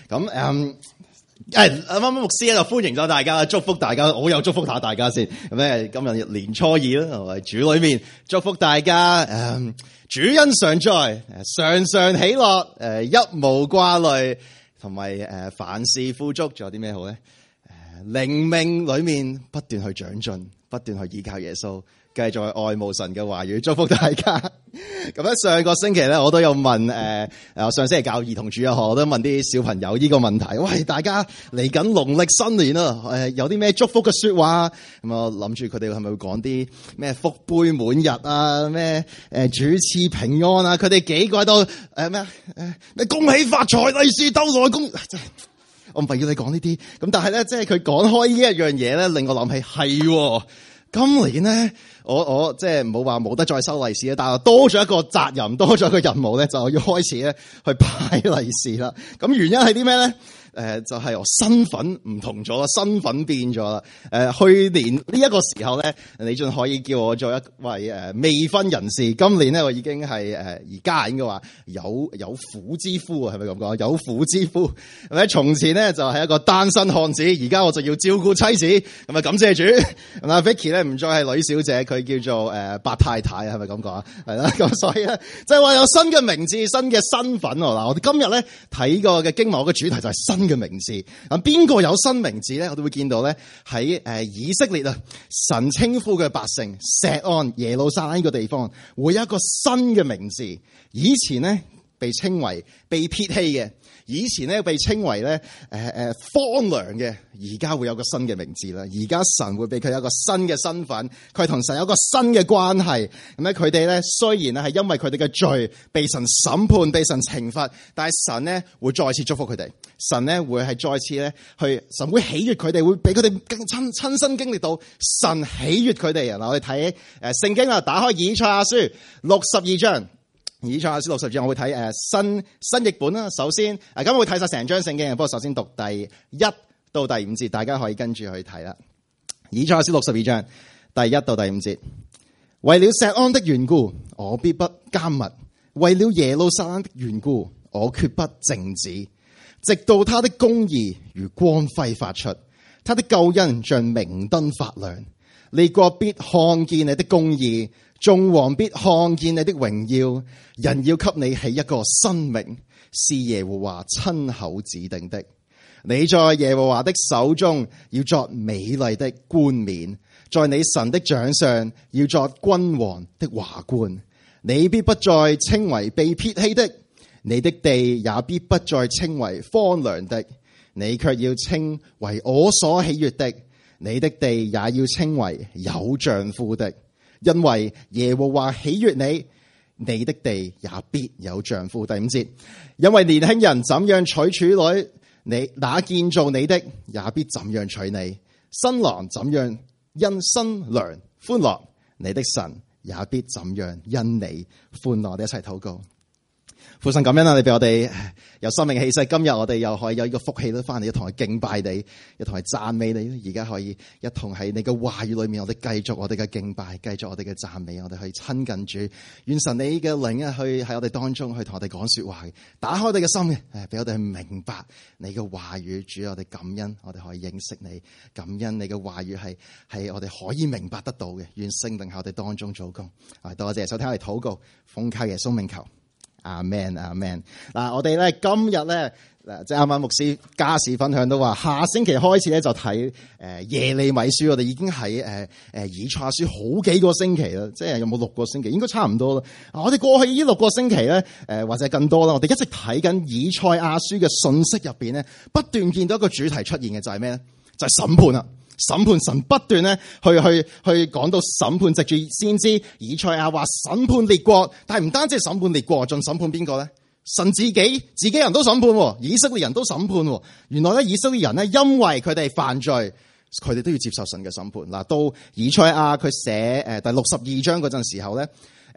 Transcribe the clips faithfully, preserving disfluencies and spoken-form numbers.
咁誒。誒，啱啱牧師咧就歡迎咗大家，祝福大家，我又祝福下大家先。咁咧今日年初二啦，喺主裏面祝福大家，誒，主恩常在，常常喜樂，誒，一無掛慮，同埋誒凡事富足。仲有啲咩好咧？誒，靈命裏面不斷去長進，不斷去依靠耶穌。繼續去愛慕神嘅話語，祝福大家。咁咧上個星期咧，我都有問誒誒，我上星期教兒童主日學，我都問啲小朋友呢個問題。喂，大家嚟緊農曆新年啦，誒有啲咩祝福嘅說話？咁我諗住佢哋係咪會講啲咩福杯滿溢啊？咩誒主賜平安啊？佢哋幾個喺度誒咩誒咩恭喜發財，利是兜來恭。我唔係要你講呢啲。咁但係咧，即係佢講開呢一樣嘢咧，令我諗起係。今年咧，我我即係唔好話冇得再收利是啦，但係多咗一個責任，多咗一個任務咧，就要開始咧去派利是啦。咁原因係啲咩咧？誒、呃，就係、是、我身份唔同咗啦，身份變咗啦。誒、呃，去年呢一個時候咧，你仲可以叫我做一位誒、呃、未婚人士。今年咧，我已經係誒而家應該話有有婦之夫啊，係咪咁講？有婦之夫。咁咧，從前咧就係、是、一個單身漢子，而家我就要照顧妻子。咁啊，感謝主。咁啊 Vicky 咧唔再係女小姐，佢叫做誒、呃、白太太，係咪咁講啊？係啦，咁所以咧，即係話有新嘅名字、新嘅身份。嗱，我哋今日咧睇過嘅經文，我嘅主題就係新嘅名字。咁邊個有新名字咧？我哋會見到咧喺誒以色列啊，神稱呼嘅百姓錫安耶路撒冷呢個地方，會有一個新嘅名字。以前咧被稱為被撇棄嘅，以前咧被稱為咧誒誒荒涼嘅，而家會有個新嘅名字啦。而家神會俾佢有一個新嘅身份，佢同神有一個新嘅關係。咁咧佢哋咧雖然咧係因為佢哋嘅罪被神審判、被神懲罰，但係神咧會再次祝福佢哋。神咧會係再次咧去，神會喜悅佢哋，會俾佢哋更親親身經歷到神喜悅佢哋。嗱，我哋睇誒聖經啊，打開以賽亞書六十二章。以賽亞書六十章，我會睇誒新新譯本啦。首先，誒咁我會睇晒成章聖經，不過首先讀第一到第五節，大家可以跟住去睇啦。以賽亞書六十二章第一到第五節，為了錫安的緣故，我必不緘默；為了耶路撒冷的緣故，我決不靜止，直到他的公義如光輝發出，他的救恩像明燈發亮。列國必看見你的公義，眾王必看見你的榮耀。人要給你起一個新名，是耶和華親口指定的。你在耶和華的手中要作美麗的冠冕，在你神的掌上要作君王的華冠。你必不再稱為被撇棄的，你的地也必不再稱為荒涼的，你卻要稱為我所喜悅的。你的地也要稱為有丈夫的，因為耶和華喜悅你，你的地也必有丈夫。第五節，因為年輕人怎樣娶處女，你那建造你的也必怎樣娶你；新郎怎樣因新娘歡樂，你的神也必怎樣因你歡樂。我哋一齊禱告。父神感恩啊！你俾我哋有生命氣息，今日我哋又可以有呢個福氣都翻嚟，一同去敬拜你，一同去讚美你。而家可以一同喺你嘅話語裏面，我哋繼續我哋嘅敬拜，繼續我哋嘅讚美，我哋去親近主。願神你嘅靈啊，去喺我哋當中去同我哋講說話，打開我哋嘅心嘅，誒，俾我哋去明白你嘅話語。主，我哋感恩，我哋可以認識你，感恩你嘅話語係係我哋可以明白得到嘅。願聖靈喺我哋當中做工。啊，多謝收聽我哋禱告，奉靠耶穌名求。阿們阿們，嗱，我哋咧今日咧，即係啱啱牧師家事分享都話，下星期開始咧就睇誒耶利米書，我哋已經喺誒誒以賽亞書好幾個星期啦，即係有冇六個星期？應該差唔多啦。我哋過去呢六個星期咧，誒或者更多啦，我哋一直睇緊以賽亞書嘅信息入邊咧，不斷見到一個主題出現嘅就係咩咧？就係審判啦。審判，神不斷咧去去去講到審判，藉住先知以賽亞話審判列國，但係唔單止係審判列國，仲審判邊個咧？神自己自己人都審判，以色列人都審判。原來咧以色列人咧因為佢哋犯罪，佢哋都要接受神嘅審判。嗱，到以賽亞佢寫誒第六十二章嗰陣時候咧，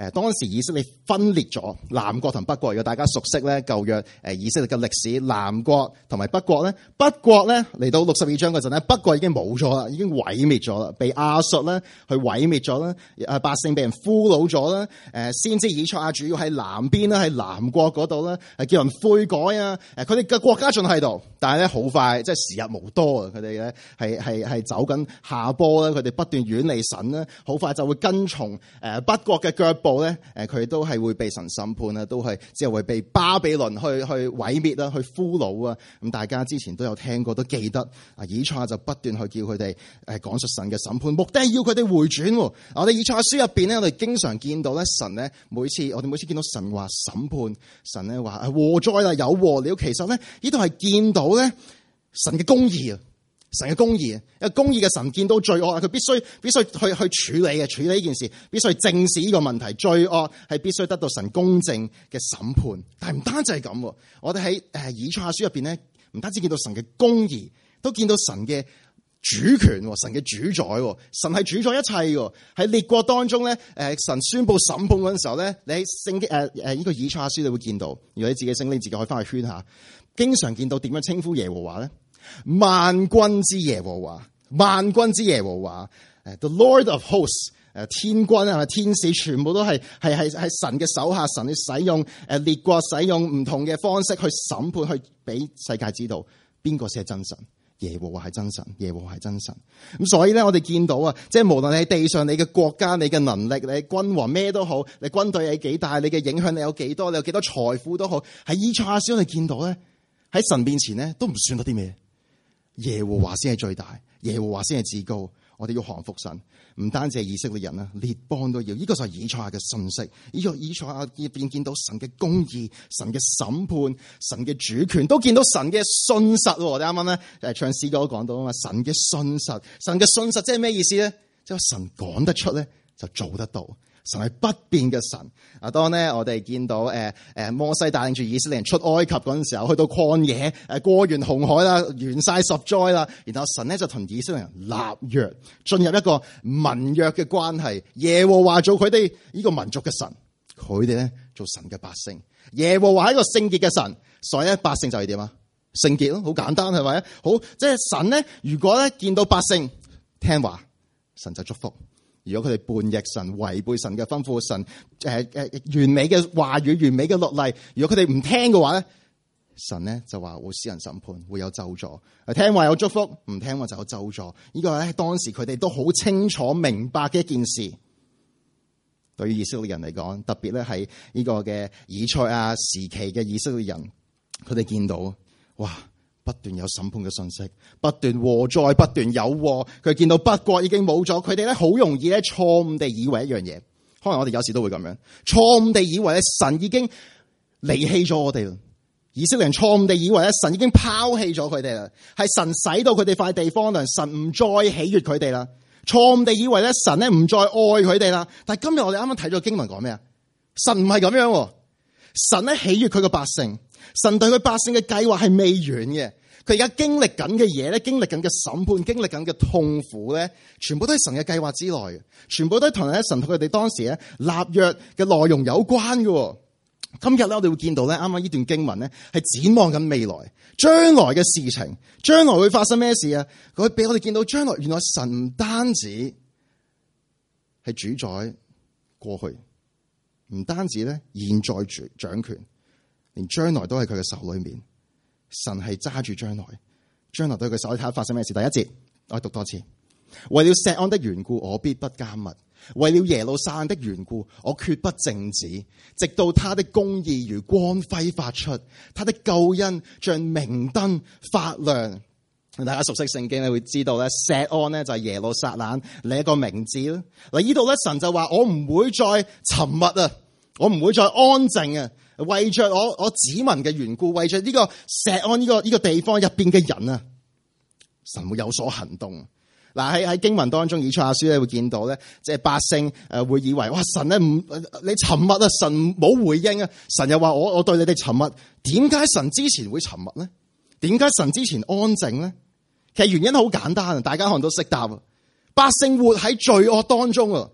誒當時以色列分裂咗南國同北國。如果大家熟悉咧舊約誒以色列嘅歷史，南國同埋北國咧，北國咧嚟到六十二章嗰陣咧，北國已經冇咗啦，已經毀滅咗啦，被亞述咧去毀滅咗啦，誒百姓被人俘虜咗啦，誒先知以賽亞主要喺南邊啦，喺南國嗰度咧，係叫人悔改啊，誒佢哋嘅國家仲喺度，但係咧好快即係時日無多啊，佢哋咧係係係走緊下坡啦，佢哋不斷遠離神啦，好快就會跟從誒北國嘅腳步咧，誒佢哋都係會被神審判啦，都係之後會被巴比倫去去毀滅啦，去俘虜啊。咁大家之前都有聽過，都記得啊。以賽亞就不斷去叫佢哋誒講述神嘅審判，目的係要佢哋回轉。我哋以賽亞書入邊咧，我哋經常見到咧，神咧每次我哋每次見到神話審判，神咧話禍哉啦，有禍了。其實咧呢度係見到咧神嘅公義啊。神嘅公義，因為公義嘅神見到罪惡，佢必須必須去去處理嘅，處理呢件事，必須去正視呢個問題。罪惡係必須得到神公正嘅審判。但係唔單止係咁，我哋喺誒以賽亞書入邊咧，唔單止見到神嘅公義，都見到神嘅主權，神嘅主宰，神係主宰一切嘅。喺列國當中咧，誒神宣布審判嗰陣時候咧，你喺聖經誒誒呢個以賽亞書你會見到，如果你自己聖經自己可以翻去圈下，經常見到點樣稱呼耶和華咧？萬軍之耶和華，萬軍之耶和華，誒，the Lord of hosts，誒，天軍啊，天使全部都係係係係神嘅手下，神去使用誒列國，使用唔同嘅方式去審判，去俾世界知道邊個先係真神，耶和華係真神，耶和華係真神。咁所以咧，我哋見到啊，即係無論你喺地上，你嘅國家，你嘅能力，你君王咩都好，你軍隊係幾大，你嘅影響力有幾多，你有幾多財富都好，喺以賽亞書我哋見到咧，喺神面前咧都唔算得啲咩。耶和華先係最大，耶和華先係至高，我哋要降服神，唔單止係以色列人啦，列邦都要。呢、這個就係以賽亞嘅信息，呢、這個以賽亞入邊見到神嘅公義、神嘅審判、神嘅主權，都見到神嘅信實。我哋啱啱咧誒唱詩歌講到啊嘛，神嘅信實，神嘅信實即係咩意思咧？即係神講得出咧，就做得到。神係不變嘅神。啊，當咧我哋見到誒誒摩西帶領住以色列人出埃及嗰陣時候，去到曠野誒過完紅海啦，完晒十災啦，然後神咧就同以色列人立約，進入一個盟約嘅關係。耶和華做佢哋呢個民族嘅神，佢哋咧做神嘅百姓。耶和華係一個聖潔嘅神，所以咧百姓就係點啊？聖潔咯，好簡單係咪？好，即係神咧，如果咧見到百姓聽話，神就祝福。如果佢哋叛逆神、違背神嘅吩咐，神誒誒、呃、完美嘅話語、完美嘅律例，如果佢哋唔聽嘅話咧，神咧就話會使人審判，會有咒詛。聽話有祝福，唔聽話就有咒詛。呢個咧當時佢哋都好清楚明白嘅一件事。對於以色列人嚟講，特別咧係呢個嘅以賽亞時期嘅以色列人，佢哋見到哇！不斷有審判嘅信息，不斷禍災，不斷有禍。佢見到北國已經冇咗，佢哋咧好容易咧錯誤地以為一樣嘢，可能我哋有時都會咁樣，錯誤地以為咧神已經離棄咗我哋啦。以色列人錯誤地以為咧神已經拋棄咗佢哋啦，係神使到佢哋塊地方啦，神唔再喜悅佢哋啦。錯誤地以為咧神咧唔再愛佢哋啦。但係今日我哋啱啱睇咗經文講咩啊？神唔係咁樣，神咧喜悅佢個百姓。神對佢百姓嘅計劃係未完嘅，佢而家經歷緊嘅嘢咧，經歷緊嘅審判，經歷緊嘅痛苦咧，全部都係神嘅計劃之內嘅，全部都係同咧神同佢哋當時咧立約嘅內容有關嘅。今日咧我哋會見到咧，啱啱呢段經文咧係展望緊未來，將來嘅事情，將來會發生咩事啊？佢俾我哋見到將來，原來神唔單止係主宰過去，唔單止咧現在主掌權。連將來都喺佢嘅手裏面，神係揸住將來，將來都喺佢手裏。睇下發生咩事。第一節，我讀多次。為了錫安的緣故，我必不緘默；為了耶路撒冷的緣故，我決不靜止，直到他的公義如光輝發出，他的救恩像明燈發亮。大家熟悉聖經咧，會知道咧，錫安咧就係耶路撒冷另一個名字啦。嗱，呢度咧神就話：我唔會再沉默啊，我唔會再安靜啊。為着我我子民嘅緣故，為着呢個錫安呢個呢個地方入邊嘅人啊，神會有所行動。嗱，喺喺經文當中，以賽亞書咧會見到咧，即係百姓誒會以為哇，神咧唔你沉默啊，神冇回應啊，神又話我我對你哋沉默。點解神之前會沉默咧？點解神之前安靜咧？其實原因好簡單啊，大家可能都識答啊。百姓活喺罪惡當中啊，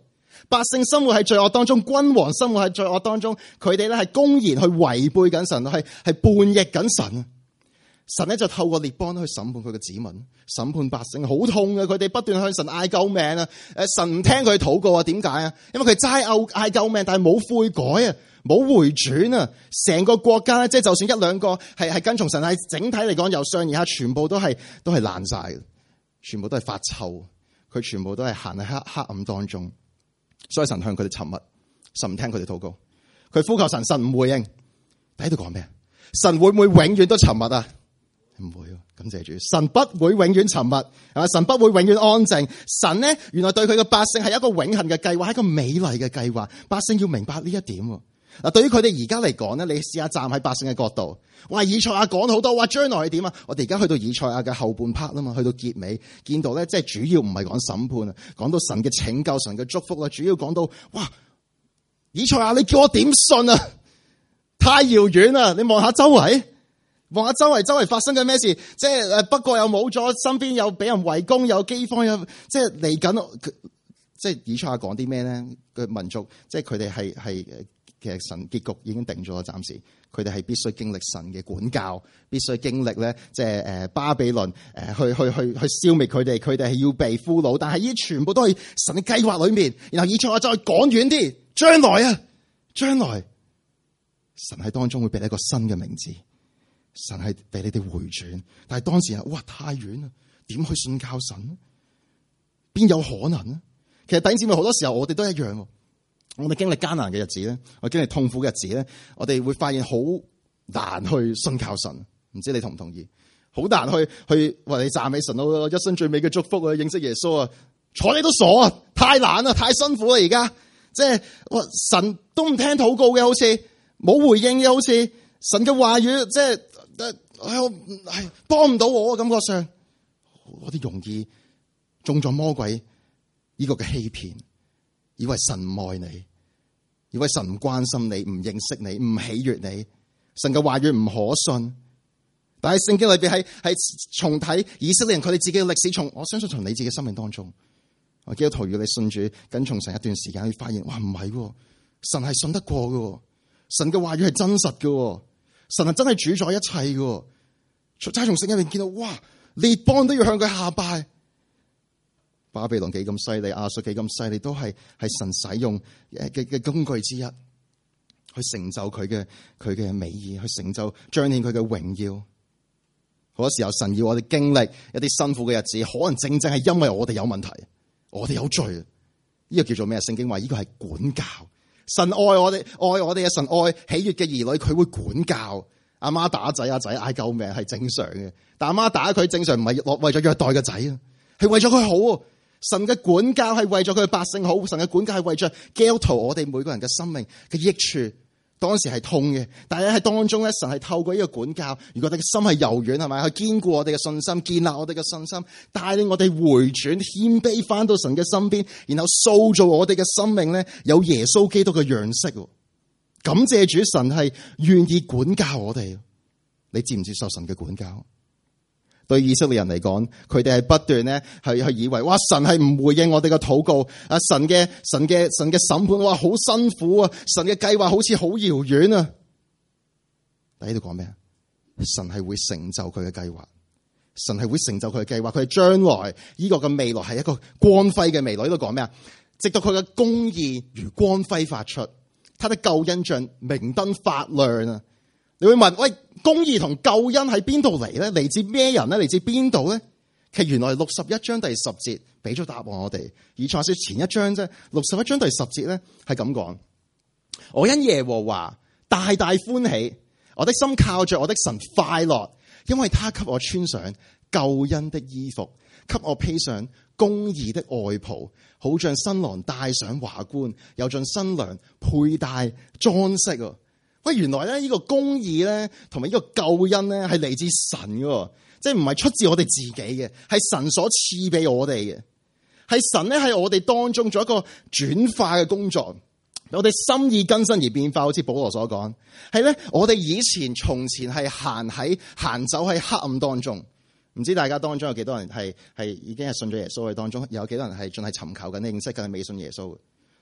百姓生活喺罪惡當中，君王生活喺罪惡當中，佢哋咧係公然去違背緊神，係係叛逆緊神。神咧就透過列邦去審判佢嘅子民，審判百姓，好痛嘅。佢哋不斷向神嗌救命啊！誒，神唔聽佢禱告啊？點解啊？因為佢齋嗌嗌救命，但係冇悔改啊，冇回轉啊！成個國家咧，即係就算一兩個係係跟從神，係整體嚟講由上而下，全部都係都係爛晒嘅，全部都係發臭，佢全部都係行喺黑黑暗當中。所以神向佢哋沉默，神唔聽佢哋禱告，佢呼求神，神唔回應。喺度講咩？神會唔會永遠都沉默啊？唔會，感謝主，神不會永遠沉默，係嘛？神不會永遠安靜。神咧，原來對佢嘅百姓係一個永恆嘅計劃，係一個美麗嘅計劃。百姓要明白呢一點。嗱，對於佢哋而家嚟講咧，你試下站喺百姓嘅角度，哇！以賽亞講好多，哇！將來係點啊？我哋而家去到以賽亞嘅後半 part 啦嘛，去到結尾，見到咧，即係主要唔係講審判啊，講到神嘅拯救、神嘅祝福啦，主要講到，哇！以賽亞，你叫我點信啊？太遙遠啦！你望下周圍。望下周圍，周圍發生緊咩事？即係誒，北國又冇咗，身邊又俾人圍攻，有饑荒，有即係嚟緊。即係以賽亞講啲咩咧？個民族，即係佢哋係係其實神結局已經定咗，暫時佢哋係必須經歷神嘅管教，必須經歷咧，即係誒巴比倫誒去去去去消滅佢哋，佢哋係要被俘虜。但係呢啲全部都係神嘅計劃裏面。然後以賽亞再講遠啲，將來啊，將來神喺當中會俾你一個新嘅名字。神係俾你哋回轉，但係當時啊，哇，太遠啦，點去信靠神？邊有可能呢？其實弟兄姊妹，好多時候我哋都一樣，我哋經歷艱難嘅日子咧，我經歷痛苦嘅日子咧，我哋會發現好難去信靠神。唔知你同唔同意？好難去去為你讚美神咯，一生最美嘅祝福啊，認識耶穌啊，睬你都傻啊，太難啦，太辛苦啦，而家即係哇，神都唔聽禱告嘅，好似冇回應嘅，好似神嘅話語即係。誒，係幫唔到我，感覺上我哋容易中咗魔鬼呢個嘅欺騙，以為神唔愛你，以為神唔關心你，唔認識你，唔喜悅你，神嘅話語唔可信。但係聖經裏邊係係重睇以色列人佢哋自己嘅歷史，從我相信從你自己生命當中，我基督徒要你信主跟從神一段時間，你發現哇，唔係，神係信得過嘅，神嘅話語係真實嘅。神係真係主宰一切嘅，齋從聖經入面見到，哇！列邦都要向佢下拜。巴比倫幾咁犀利，亞述幾咁犀利，都係係神使用嘅嘅工具之一，去成就佢嘅佢嘅美意，去成就彰顯佢嘅榮耀。好多時候，神要我哋經歷一啲辛苦嘅日子，可能正正係因為我哋有問題，我哋有罪。呢個叫做咩？聖經話呢個係管教。神愛我哋，愛我哋嘅神愛喜悅嘅兒女，佢會管教。阿媽打仔，阿仔嗌救命係正常嘅，但阿媽打佢正常唔係為咗虐待個仔啊，係為咗佢好。神嘅管教係為咗佢嘅百姓好，神嘅管教係為咗基督徒我哋每個人嘅生命嘅益處。當時係痛嘅，但係喺當中咧，神係透過呢個管教，如果我哋嘅心係柔軟，係咪去堅固我哋嘅信心，建立我哋嘅信心，帶領我哋回轉謙卑翻到神嘅身邊，然後塑造我哋嘅生命咧，有耶穌基督嘅樣式。感謝主，神係願意管教我哋。你接唔接受神嘅管教？對以色列人嚟講，佢哋係不斷咧係去以為，哇！神係唔回應我哋嘅禱告，啊！神嘅神嘅神嘅審判，哇！好辛苦啊！神嘅計劃好似好遙遠啊！喺度講咩啊？神係會成就佢嘅計劃，神係會成就佢嘅計劃，佢係將來呢個嘅未來係一個光輝嘅未來。呢度講咩啊？直到佢嘅公義如光輝發出，他的救恩像明燈發亮啊！你會問，喂，公義同救恩喺邊度嚟咧？嚟自咩人咧？嚟自邊度咧？其實原來六十一章第十節俾咗答案我哋。以賽亞書前一章啫，六十一章第十節咧係咁講：我因耶和華大大歡喜，我的心靠着我的神快樂，因為他給我穿上救恩的衣服，給我披上公義的外袍，好像新郎戴上華冠，又像新娘佩戴裝飾。喂，原來咧呢個公義咧，同埋呢個救恩咧，係嚟自神嘅，即係唔係出自我哋自己嘅，係神所賜俾我哋嘅，係神咧喺我哋當中做一個轉化嘅工作，我哋心意更新而變化，好似保羅所講，係咧我哋以前從前係行喺行走喺黑暗當中，唔知大家當中有幾多人係係已經係信咗耶穌嘅當中，有幾多人係仲係尋求緊認識緊係未信耶穌嘅。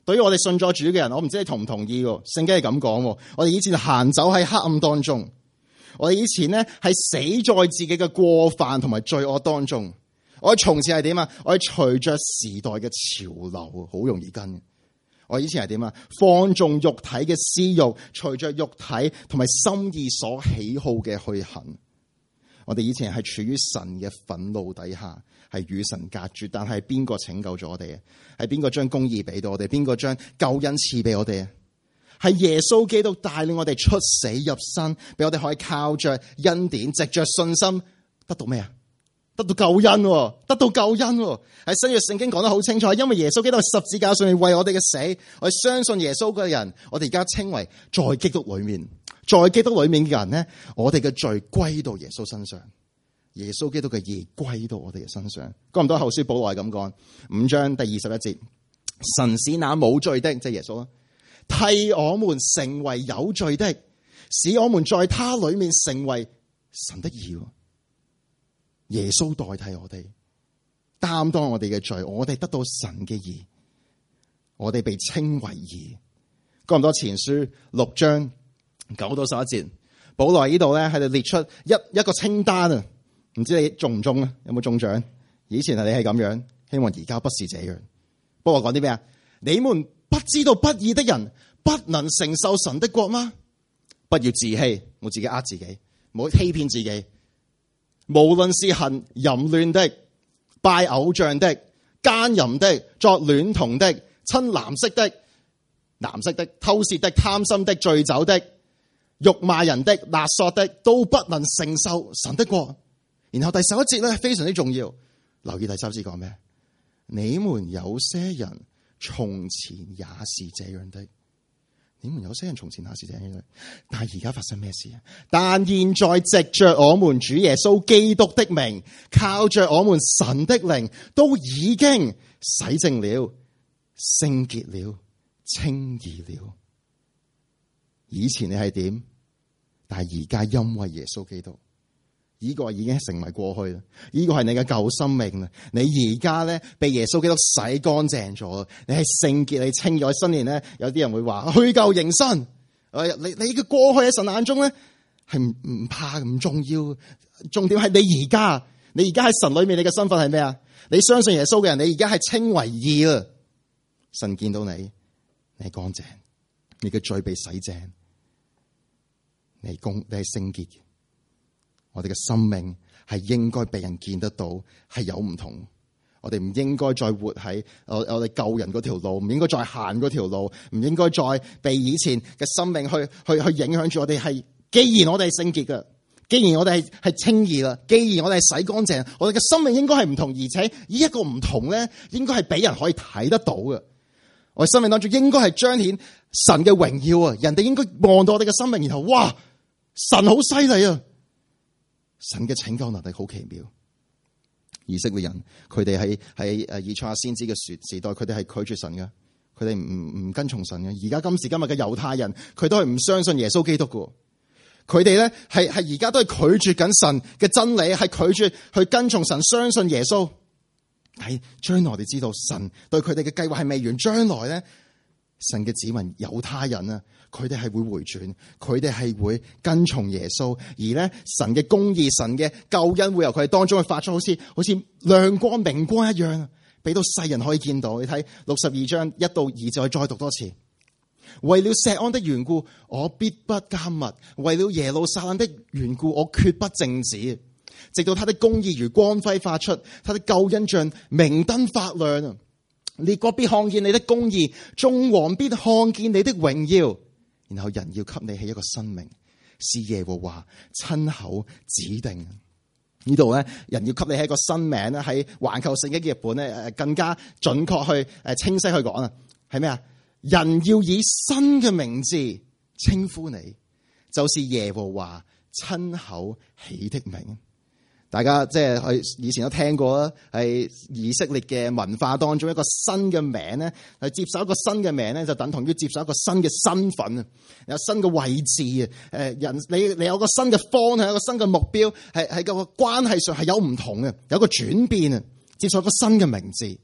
對於我哋信咗主嘅人，我唔知你同唔同意喎？聖經係咁講，我哋以前行走喺黑暗當中，我哋以前咧係死在自己嘅過犯同埋罪惡當中。我哋從前係點啊？我哋隨着時代嘅潮流，好容易跟。我以前係點啊？放縱肉體嘅私慾，隨着肉體同埋心意所喜好嘅去行。我哋以前係處於神嘅憤怒底下，係與神隔絕。但係邊個拯救咗我哋啊？係邊個將公義俾到我哋？邊個將救恩賜俾我哋啊？係耶穌基督帶領我哋出死入生，俾我哋可以靠着恩典，藉着信心得到咩啊？得到救恩，得到救恩。喺新約聖經講得好清楚，因為耶穌基督喺十字架上面為我哋嘅死，我哋相信耶穌嘅人，我哋而家稱為在基督裏面，在基督裏面嘅人呢，我哋嘅罪歸到耶穌身上，耶穌基督嘅義歸到我哋嘅身上。哥林多後書保羅係咁講，五章第二十一節，神使那冇罪的，即係耶穌啦，替我們成為有罪的，使我們在他裏面成為神的義。耶穌代替我哋，擔當我哋嘅罪，我哋得到神嘅義，我哋被稱為義。哥林多前書六章九到十一節，保羅呢度咧喺度列出一一個清單啊，唔知你中唔中啊？有冇中獎？以前係你係咁樣，希望而家不是這樣。保羅講啲咩啊？你們不知道不義的人不能承受神的國嗎？不要自欺，我自己呃自己，唔好欺騙自己。無論是行淫亂的、拜偶像的、奸淫的、作孌童的、親男色的、男色的、偷竊的、貪心的、醉酒的、辱罵人的、勒索的，都不能承受神的國。然後第十一節咧非常之重要，留意第十一節講咩？你們有些人從前也是這樣的。你們有些人從前也是這樣的，但係而家發生咩事啊？但現在藉着我們主耶穌基督的名，靠着我們神的靈，都已經洗淨了、聖潔了、稱義了。以前你係點？但係而家因為耶穌基督，呢個已經成為過去啦。呢個係你嘅舊生命啦。你而家咧被耶穌基督洗乾淨咗，你係聖潔，你稱咗。新年咧，有啲人會話去舊迎新。誒，你你嘅過去喺神眼中咧係唔唔怕唔重要，重點係你而家，你而家喺神裏面，你嘅身份係咩啊？你相信耶穌嘅人，你而家係稱為義啦。神見到你，你係乾淨，你嘅罪被洗淨，你係公，你係聖潔。我哋嘅生命係應該被人見得到，係有唔同。我哋唔應該再活喺我我哋救人嗰條路，唔應該再行嗰條路，唔應該再被以前嘅生命去去去影響住我哋。係既然我哋係聖潔嘅，既然我哋係係稱義啦，既然我哋係洗乾淨，我哋嘅生命應該係唔同，而且呢一個唔同咧，應該係俾人可以睇得到嘅。我哋生命當中應該係彰顯神嘅榮耀啊！人哋應該望到我哋嘅生命，然後哇，神好犀利啊！神嘅拯救能力好奇妙。以色列人佢哋喺喺誒以賽亞先知嘅時時代，佢哋係拒絕神嘅，佢哋唔唔跟從神嘅。而家今時今日嘅猶太人，佢都係唔相信耶穌基督嘅。佢哋咧係係而家都係拒絕緊神嘅真理，係拒絕去跟從神，相信耶穌。喺將來我哋知道神對佢哋嘅計劃係未完，將來咧神嘅子民猶太人啊，佢哋係會回轉，佢哋係會跟從耶穌，而咧神嘅公義、神嘅救恩會由佢哋當中去發出，好似好似亮光明光一樣，俾到世人可以見到。你睇六十二章一到二節，我再讀多次。為了錫安的緣故，我必不緘默；為了耶路撒冷的緣故，我決不靜止，直到他的公義如光輝發出，他的救恩像明燈發亮。列國必看見你的公義，眾王必看見你的榮耀。然後人要給你起一個新名，是耶和華親口指定。呢度咧，人要給你起一個新名咧，喺環球聖經嘅日本咧，誒更加準確去誒清晰去講啊，係咩啊？人要以新嘅名字稱呼你，就是耶和華親口起的名。大家即係去以前都聽過啦，係以色列嘅文化當中一個新嘅名咧，係接受一個新嘅名咧，就等同於接受一個新嘅身份啊，有新嘅位置啊。誒，人你你有個新嘅方向，有個新嘅目標，係喺個關係上係有唔同嘅，有個轉變啊，接受一個新嘅名字。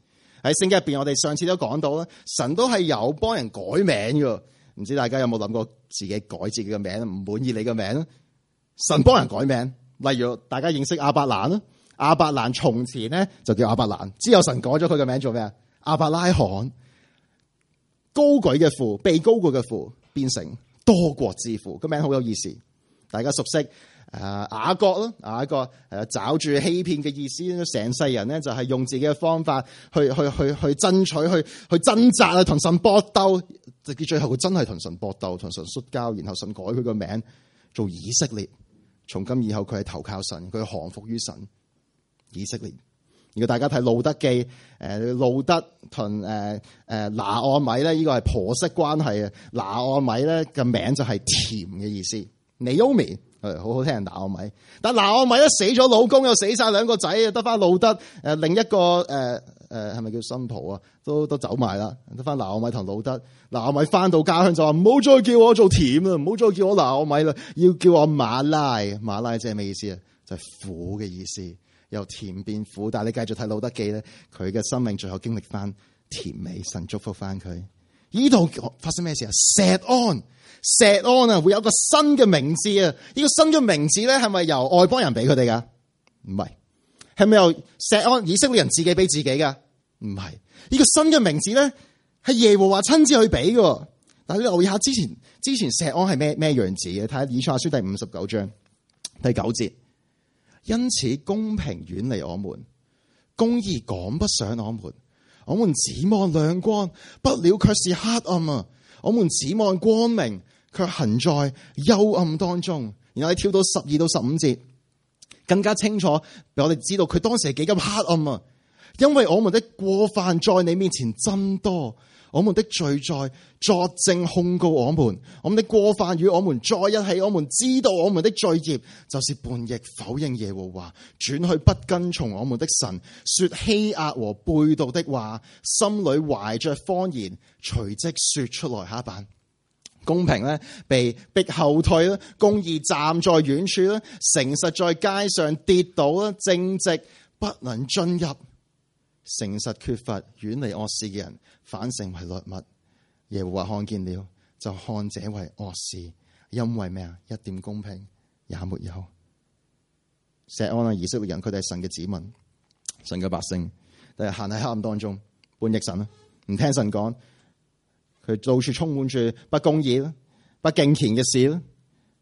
喺聖經入邊，我哋上次都講到啦，神都係有幫人改名嘅。唔知大家有冇諗過自己改自己嘅名，唔滿意你嘅名？神幫人改名，例如大家認識亞伯蘭啦，亞伯蘭從前咧就叫亞伯蘭，之後神改咗佢嘅名做咩啊？亞伯拉罕，高舉嘅父，被高舉嘅父，變成多國之父，個名好有意思。大家熟悉誒雅各啦，雅各誒找住欺騙嘅意思，成世人咧就係用自己嘅方法去去去去爭取，去去掙扎啊，同神搏鬥，直至最後佢真係同神搏鬥，同神摔跤，然後神改佢個名做以色列。從今以後佢係投靠神，佢降服於神。以色列。如果大家睇路德記，誒路德同誒誒拿俄米咧，呢個係婆媳關係啊。拿俄米咧嘅名就係甜嘅意思。Naomi 誒好好聽，拿俄米。但拿俄米咧死咗，老公又死晒，兩個仔得翻路德誒另一個誒誒係咪叫新抱啊？都都走埋啦，得翻拿俄米同路德。拿俄米翻到家鄉就話唔好再叫我做甜啦，唔好再叫我拿俄米啦，要叫我馬拉。馬拉即係咩意思啊？就係苦嘅意思。由甜變苦，但係你繼續睇路德記咧，佢嘅生命最後經歷翻甜美，神祝福翻佢。呢度發生咩事啊？錫安，錫安啊，會有個新嘅名字啊！呢個新嘅名字咧，係咪由外邦人俾佢哋噶？唔係，係咪由錫安以色列人自己俾自己噶？唔係，呢個新嘅名字咧，係耶和華親自去俾嘅。但係你留意下之前，之前錫安係咩咩樣子嘅？睇下以賽亞書第五十九章第九節。因此公平遠離我們，公義趕不上我們。我們指望亮光，不料卻是黑暗啊！我們指望光明，卻行在幽暗當中。然後你跳到十二到十五節，更加清楚俾我哋知道佢當時係幾咁黑暗啊！因為我們的過犯在你面前增多，我們的罪在作證控告我們，我們的過犯與我們在一起，我們知道我們的罪孽就是叛逆否認耶和華，轉去不跟從我們的神，說欺壓和背道的話，心裏懷着謊言，隨即說出來。下一版，公平咧被逼後退啦，公義站在遠處啦，誠實在街上跌倒啦，正直不能進入。誠實缺乏，遠離惡事嘅人，反成為掠物。耶和華看見了，就看這為惡事，因為咩啊？一點公平也沒有。錫安啊，以色列人，佢哋係神嘅子民，神嘅百姓，但係行喺黑暗當中，叛逆神啦，唔聽神講，佢到處充滿住不公義啦、不敬虔嘅事啦。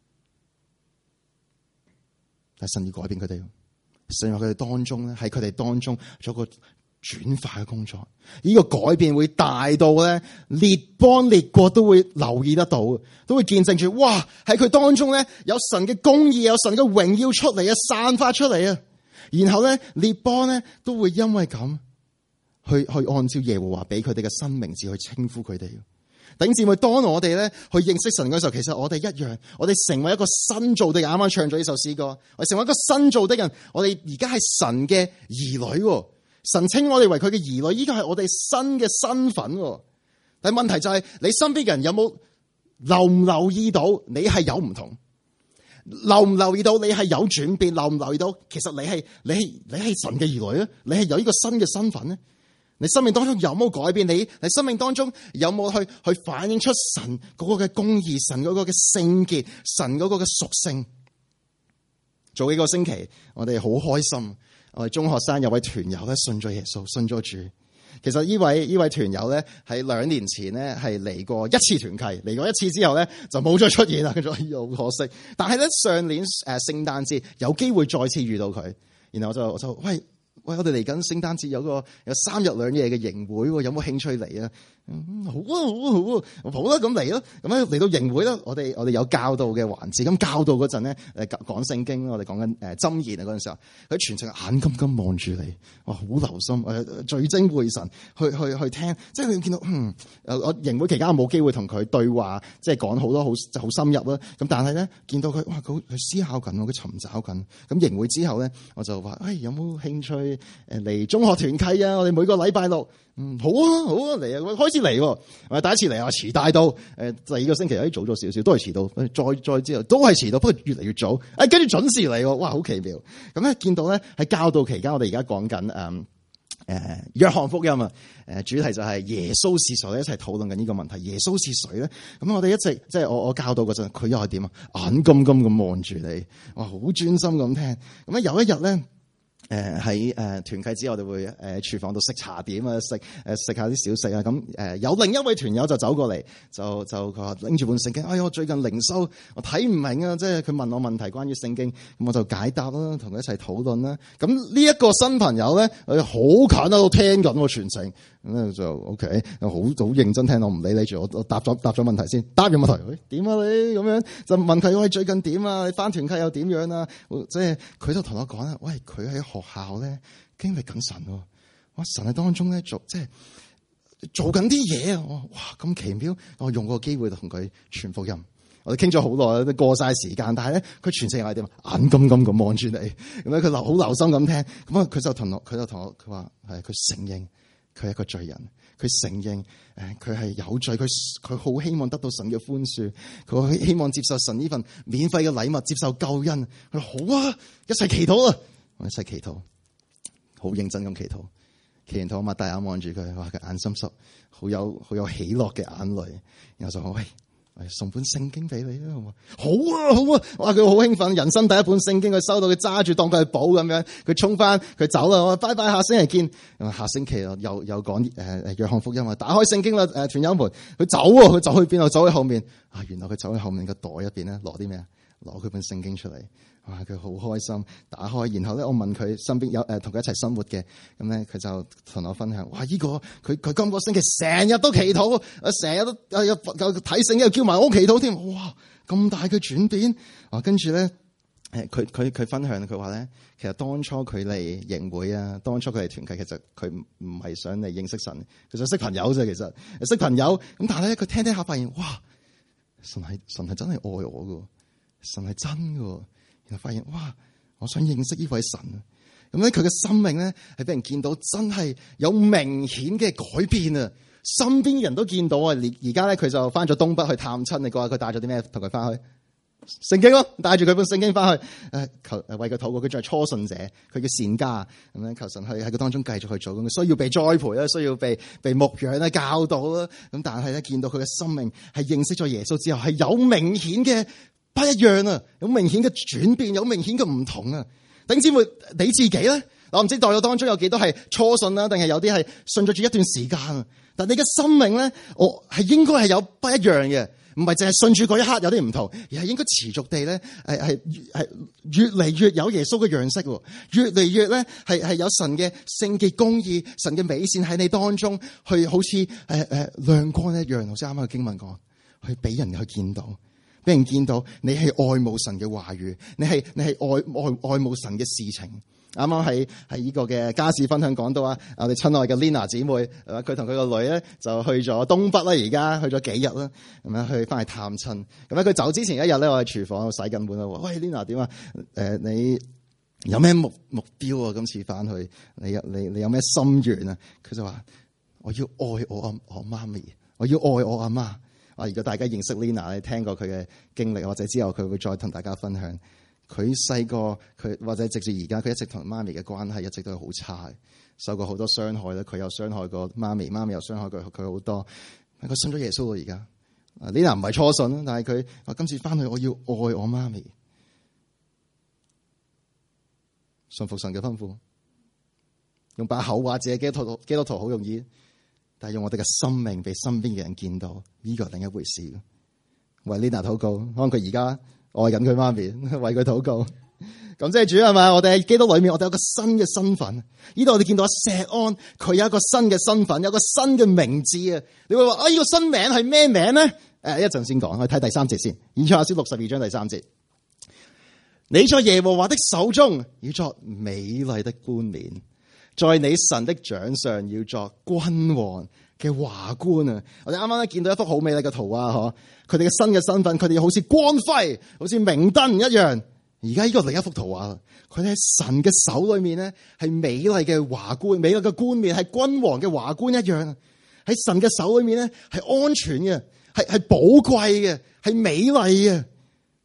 但係神要改變佢哋，神喺佢哋當中咧，喺佢哋當中做個轉化嘅工作，呢、這個改變會大到咧，列邦列國都會留意得到，都會見證住，哇！喺佢當中咧，有神嘅公義，有神嘅榮耀出嚟啊，散發出嚟啊。然後咧，列邦咧都會因為咁去去按照耶和華俾佢哋嘅新名字去稱呼佢哋。弟兄姊妹，當我哋咧去認識神嘅時候，其實我哋一樣，我哋成為一個新造的人。啱啱唱咗呢首詩歌，我哋成為一個新造的人，我哋而家係神嘅兒女。神稱我哋為佢嘅兒女，依個係我哋新嘅身份。但係問題就係，你身邊嘅人有冇留唔留意到你係有唔同？留唔留意到你係有轉變？留唔留意到其實你係你係你係神嘅兒女咧？你係有呢個新嘅身份咧？你生命當中有冇改變？你你生命當中有冇去去反映出神嗰個嘅公義、神嗰個嘅聖潔、神嗰個嘅屬性？早幾個星期，我哋好開心。我哋中學生有位團友咧信咗耶穌，信咗主。其實呢位呢位團友咧喺兩年前咧係嚟過一次團契，嚟過一次之後咧就冇再出現啦，咁就好可惜。但係咧上年誒聖誕節有機會再次遇到佢，然後我就我就喂喂，我哋嚟緊聖誕節有個有三日兩夜嘅營會，有冇興趣嚟啊？嗯，好啊，好啊，好啊，好啦，咁嚟咯。咁咧嚟到營會咧，我哋我哋有教導嘅環節。咁教導嗰陣咧，誒講聖經，我哋講緊誒箴言啊嗰陣時候，佢全程眼金金望住你，哇，好留心，誒聚精會神去去去聽。即係你見到，嗯，我營會期間我冇機會同佢對話，即係講好多好好深入啦。咁但係咧，見到佢，哇，佢佢思考緊，佢尋找緊。咁營會之後咧，我就話，誒、哎，有冇興趣誒嚟中學團契啊？我哋每個禮拜六。嗯，好啊，好啊，嚟啊，開始嚟，我第一次嚟啊，遲大到，誒，第二個星期有啲早咗少少，都係遲到，再再之後都係遲到，不過越嚟越早，誒，跟住準時嚟，哇，好奇妙。咁咧見到咧喺教導期間，我哋而家講緊誒誒，約翰福音啊，誒，主題就係耶穌是誰，一齊討論緊呢個問題。耶穌是誰咧？咁我哋一直即係我我教導嗰陣，佢又係點啊？眼金金咁望住你，哇，好專心咁聽。咁咧有一日咧。誒喺誒團契之後，我哋會誒廚房度食茶點啊，食誒食下啲小食啊。咁誒有另一位團友就走過嚟，就就佢話拎住本聖經。哎呀，我最近靈修，我睇唔明啊！即係佢問我問題關於聖經，咁我就解答啦，同佢一齊討論啦。咁呢一個新朋友咧，佢好近喺度聽緊全程，咁咧就 OK，好好認真聽，我唔理你住，我我答咗答咗問題先，答完問題，喂點啊你咁樣就問佢喂最近點啊？你返團契又點樣啊？即係佢就同我講啦，喂佢喺學校咧經歷緊神喎，哇神喺當中咧做即係做緊啲嘢啊！哇咁奇妙，我用個機會同佢傳福音。我哋傾咗好耐，都過晒時間，但係咧佢全程係點啊？眼金金咁望住你，咁咧佢留好留心咁聽，咁啊佢就同我佢就同我佢話係佢承認佢係一個罪人，佢承認誒佢係有罪，佢佢好希望得到神嘅寬恕，佢好希望接受神呢份免費嘅禮物，接受救恩。佢話好啊，一齊祈禱啊！我一齊祈禱，好認真咁祈禱，祈完禱我擘大眼望住佢，話佢眼濕濕，好有好有喜樂嘅眼淚，然後就話喂。送本聖經俾你啦，好嘛？好啊，好啊！哇，佢好興奮，人生第一本聖經，佢收到，佢揸住當佢係寶咁樣，佢衝翻，佢走啦，我話拜拜，下星期見。下星期又又講誒誒約翰福音啊，打開聖經啦，誒團友們，佢走啊，佢走去邊度？走去後面啊，原來佢走去後面個袋入邊咧，攞啲咩啊？攞佢本聖經出嚟。哇！佢好開心，打開，然後咧，我問佢身邊有誒同佢一齊生活嘅，咁咧佢就同我分享，哇！呢個佢佢今個星期成日都祈禱，成日都有睇聖經，又叫埋我祈禱添，哇！咁大嘅轉變，啊！跟住咧，誒佢佢佢分享，佢話咧，其實當初佢嚟營會啊，當初佢嚟團契，其實佢唔係想嚟認識神，佢想識朋友啫，其實識朋友，咁但係咧佢聽聽下發現，哇！神係神係真係愛我噶，神係真噶。然後發現哇，我想認識呢位神啊！咁咧佢嘅生命咧係俾人見到真係有明顯嘅改變啊！身邊人都見到啊！而而家咧佢就翻咗東北去探親，你估下佢帶咗啲咩同佢翻去？聖經咯，帶住佢本聖經翻去誒求誒為佢禱告，佢仲係初信者，佢叫善家咁樣求神去喺佢當中繼續去做，咁需要被栽培啦，需要被被牧養啦、教導啦。咁但係咧見到佢嘅生命係認識咗耶穌之後係有明顯嘅。不一樣啊，有明顯嘅轉變，有明顯嘅唔同啊！弟兄姊妹，你自己咧，我唔知代咗當中有幾多係初信啦，定係有啲係信咗住一段時間啊？但你嘅生命咧，我係應該係有不一樣嘅，唔係淨係信住嗰一刻有啲唔同，而係應該持續地咧，係係係越嚟越有耶穌嘅樣式，越嚟越咧係係有神嘅聖潔公義、神嘅美善喺你當中，去好似誒誒亮光一樣，好似啱啱嘅經文講，去俾人去見到。俾人見到你係愛慕神嘅話語，你係你係愛愛愛慕神嘅事情。啱啱喺喺呢個嘅家事分享講到啊，我哋親愛嘅 Lina 姊妹，佢同佢個女咧就去咗東北啦，而家去咗幾日啦，咁樣去翻去探親。咁咧佢走之前一日咧，我喺廚房度洗緊碗啦。喂 Lina 點啊？誒你有咩目目標啊？今次翻去你你你有咩心願啊？佢就話我要愛我阿我媽咪，我要愛我阿媽。啊！如果大家認識 Lina， 你聽過佢嘅經歷，或者之後佢會再同大家分享。佢細個佢或者直至而家，佢一直同媽咪嘅關係一直都係好差，受過好多傷害咧。佢又傷害過媽咪，媽咪又傷害過佢好多。佢信咗耶穌咯，而家。Lina 唔係初信，但係佢話今次翻去我要愛我媽咪，順服神嘅吩咐，用把口話自己基督徒，基督徒好容易。但係用我哋嘅生命俾身邊嘅人見到，呢個係另一回事。為 Lina 禱告，可能佢而家愛緊佢媽咪，為佢禱告。咁即係主係咪？我哋喺基督裏面，我哋有個新嘅身份。呢度我哋見到石安，佢有一個新嘅身份，有個新嘅名字啊！你會話啊，呢個新名係咩名咧？誒，一陣先講，我哋睇第三節先。以賽亞書六十二章第三節，你在耶和華的手中要作美麗的冠冕，在你神的掌上要作君王嘅華冠啊！我哋啱啱咧見到一幅好美麗嘅圖畫，嗬！佢哋嘅新嘅身份，佢哋好似光輝，好似明燈一樣。而家呢個另一幅圖畫，佢哋喺神嘅手裏面咧，係美麗嘅華冠，美麗嘅冠冕，係君王嘅華冠一樣。喺神嘅手裏面咧，係安全嘅，係係寶貴嘅，係美麗嘅。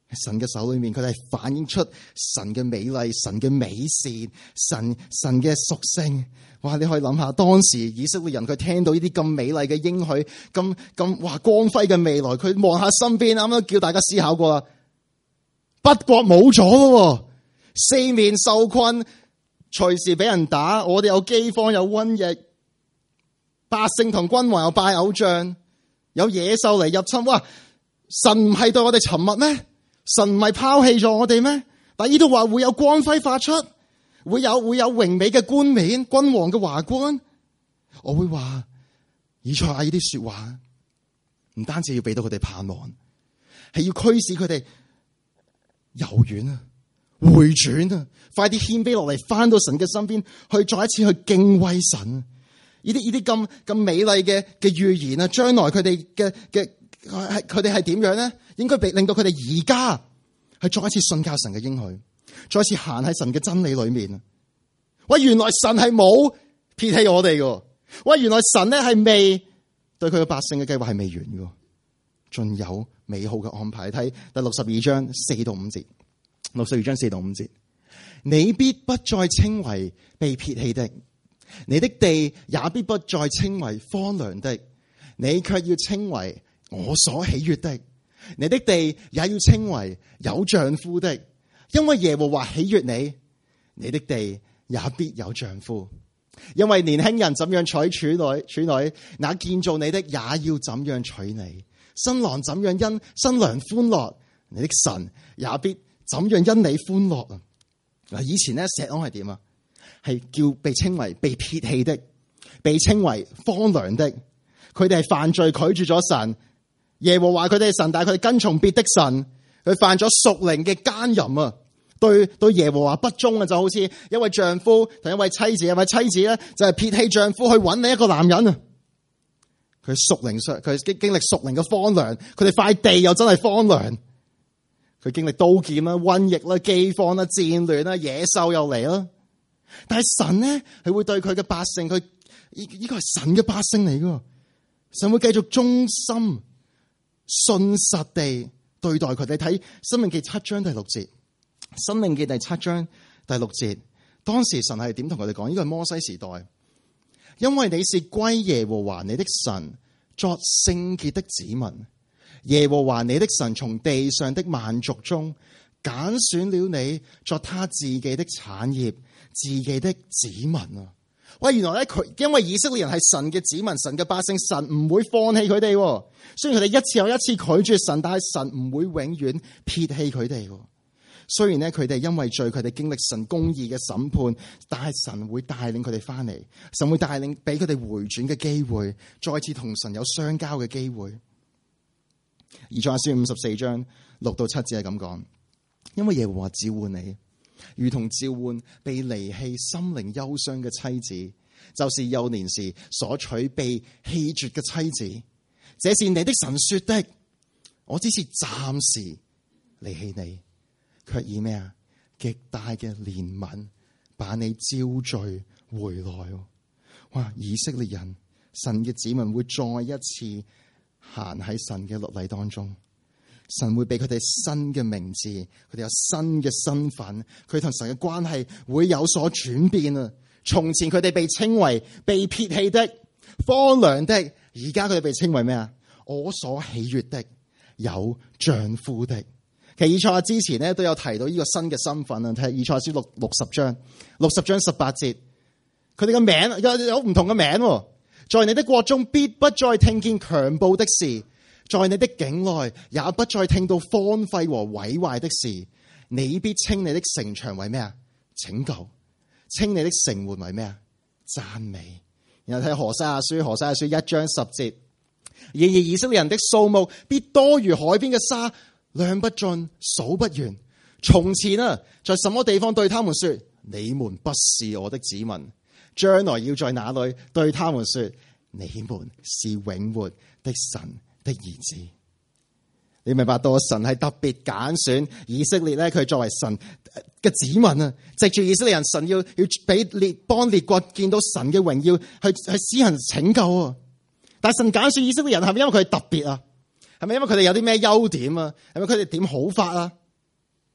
喺神嘅手裏面，佢哋係反映出神嘅美麗、神嘅美善、神神嘅屬性。哇！你可以諗下，當時以色列人佢聽到呢啲咁美麗嘅應許，咁咁哇光輝嘅未來，佢望下身邊，啱啱叫大家思考過啦。北國冇咗咯，四面受困，隨時俾人打。我哋有饑荒，有瘟疫，百姓同君王又拜偶像，有野獸嚟入侵。哇！神唔係對我哋沉默咩？神唔係拋棄咗我哋咩？但呢度話會有光輝發出，會有會有榮美嘅冠冕，君王嘅華冠。我會話以賽亞呢啲說話，唔單止要俾到佢哋盼望，係要驅使佢哋柔軟啊，回轉啊，快啲謙卑落嚟，翻到神嘅身邊，去再一次去敬畏神。呢啲呢啲咁咁美麗嘅嘅預言啊，將來佢哋嘅嘅係佢哋係點樣咧？應該俾令到佢哋而家係再一次信靠神嘅應許，再一次行喺神嘅真理裏面。喂，原來神係冇撇棄我哋嘅。喂，原來神咧係未對佢嘅百姓嘅計劃係未完嘅，仲有美好嘅安排。睇第六十二章四到五節，六十二章四到五節，你必不再稱為被撇棄的，你的地也必不再稱為荒涼的，你卻要稱為我所喜悅的，你的地也要稱為有丈夫的，因為耶和華喜悅你，你的地也必有丈夫。因為年輕人怎樣娶處女，處女那建造你的也要怎樣娶你，新郎怎樣因新娘歡樂，你的神也必怎樣因你歡樂啊！嗱，以前咧錫安係點啊？係叫被稱為被撇棄的，被稱為荒涼的。佢哋係犯罪拒絕咗神，耶和華佢哋係神，但係佢哋跟從別的神，佢犯咗屬靈嘅奸淫啊！對對耶和華不忠啊，就好似一位丈夫同一位妻子，一位妻子咧就係撇棄丈夫去揾另一個男人啊！佢屬靈上佢經經歷屬靈嘅荒涼，佢哋塊地又真係荒涼，佢經歷刀劍啦、瘟疫啦、饑荒啦、戰亂啦、野獸又嚟啦。但係神咧，佢會對佢嘅百姓，佢呢呢個係神嘅百姓嚟噶，神會繼續忠心信實地對待佢哋。睇申命記七章第六節。申命記第七章第六節，當時神係點同佢哋講？呢個係摩西時代，因為你是歸耶和華你的神作聖潔的子民，耶和華你的神從地上的萬族中揀選了你作他自己的產業、自己的子民啊！喂，原來咧佢因為以色列人係神嘅子民、神嘅百姓，神唔會放棄佢哋。雖然佢哋一次又一次拒絕神，但係神唔會永遠撇棄佢哋。雖然咧佢哋因為罪，佢哋經歷神公義嘅審判，但係神會帶領佢哋翻嚟，神會帶領俾佢哋回轉嘅機會，再次同神有相交嘅機會。以賽亞書五十四章六到七節係咁講，因為耶和華召喚你，如同召喚被離棄、心靈憂傷嘅妻子，就是幼年時所娶被棄絕嘅妻子。這是你的神說的，我只是暫時離棄你，卻以咩啊？極大嘅憐憫把你招聚回來。哇！以色列人，神嘅子民會再一次行喺神嘅律例當中，神會俾佢哋新嘅名字，佢哋有新嘅身份，佢同神嘅關係會有所轉變啊！從前佢哋被稱為被撇棄的、荒涼的，而家佢哋被稱為咩啊？我所喜悅的、有丈夫的。其實以賽亞之前咧都有提到呢個新嘅身份啊，睇以賽亞書六六十章六十章十八節，佢哋嘅名有有唔同嘅名。在你的國中必不再聽見強暴的事，在你的境內也不再聽到荒廢和毀壞的事。你必稱你的城牆為咩啊？拯救，稱你的城門為咩啊？讚美。然後睇何西阿書，何西阿書一章十節，然而以色列人的數目必多如海邊嘅沙，量不盡，數不完。從前啊，在什麼地方對他們說，你們不是我的子民，將來要在哪裏對他們說，你們是永活的神的兒子。你明白到神係特別揀選以色列咧，佢作為神嘅子民啊，藉住以色列人，神要要俾列邦列國見到神嘅榮耀，去去施行拯救啊！但係神揀選以色列人係咪因為佢係特別啊？係咪因為佢哋有啲咩優點啊？係咪佢哋點好法啊？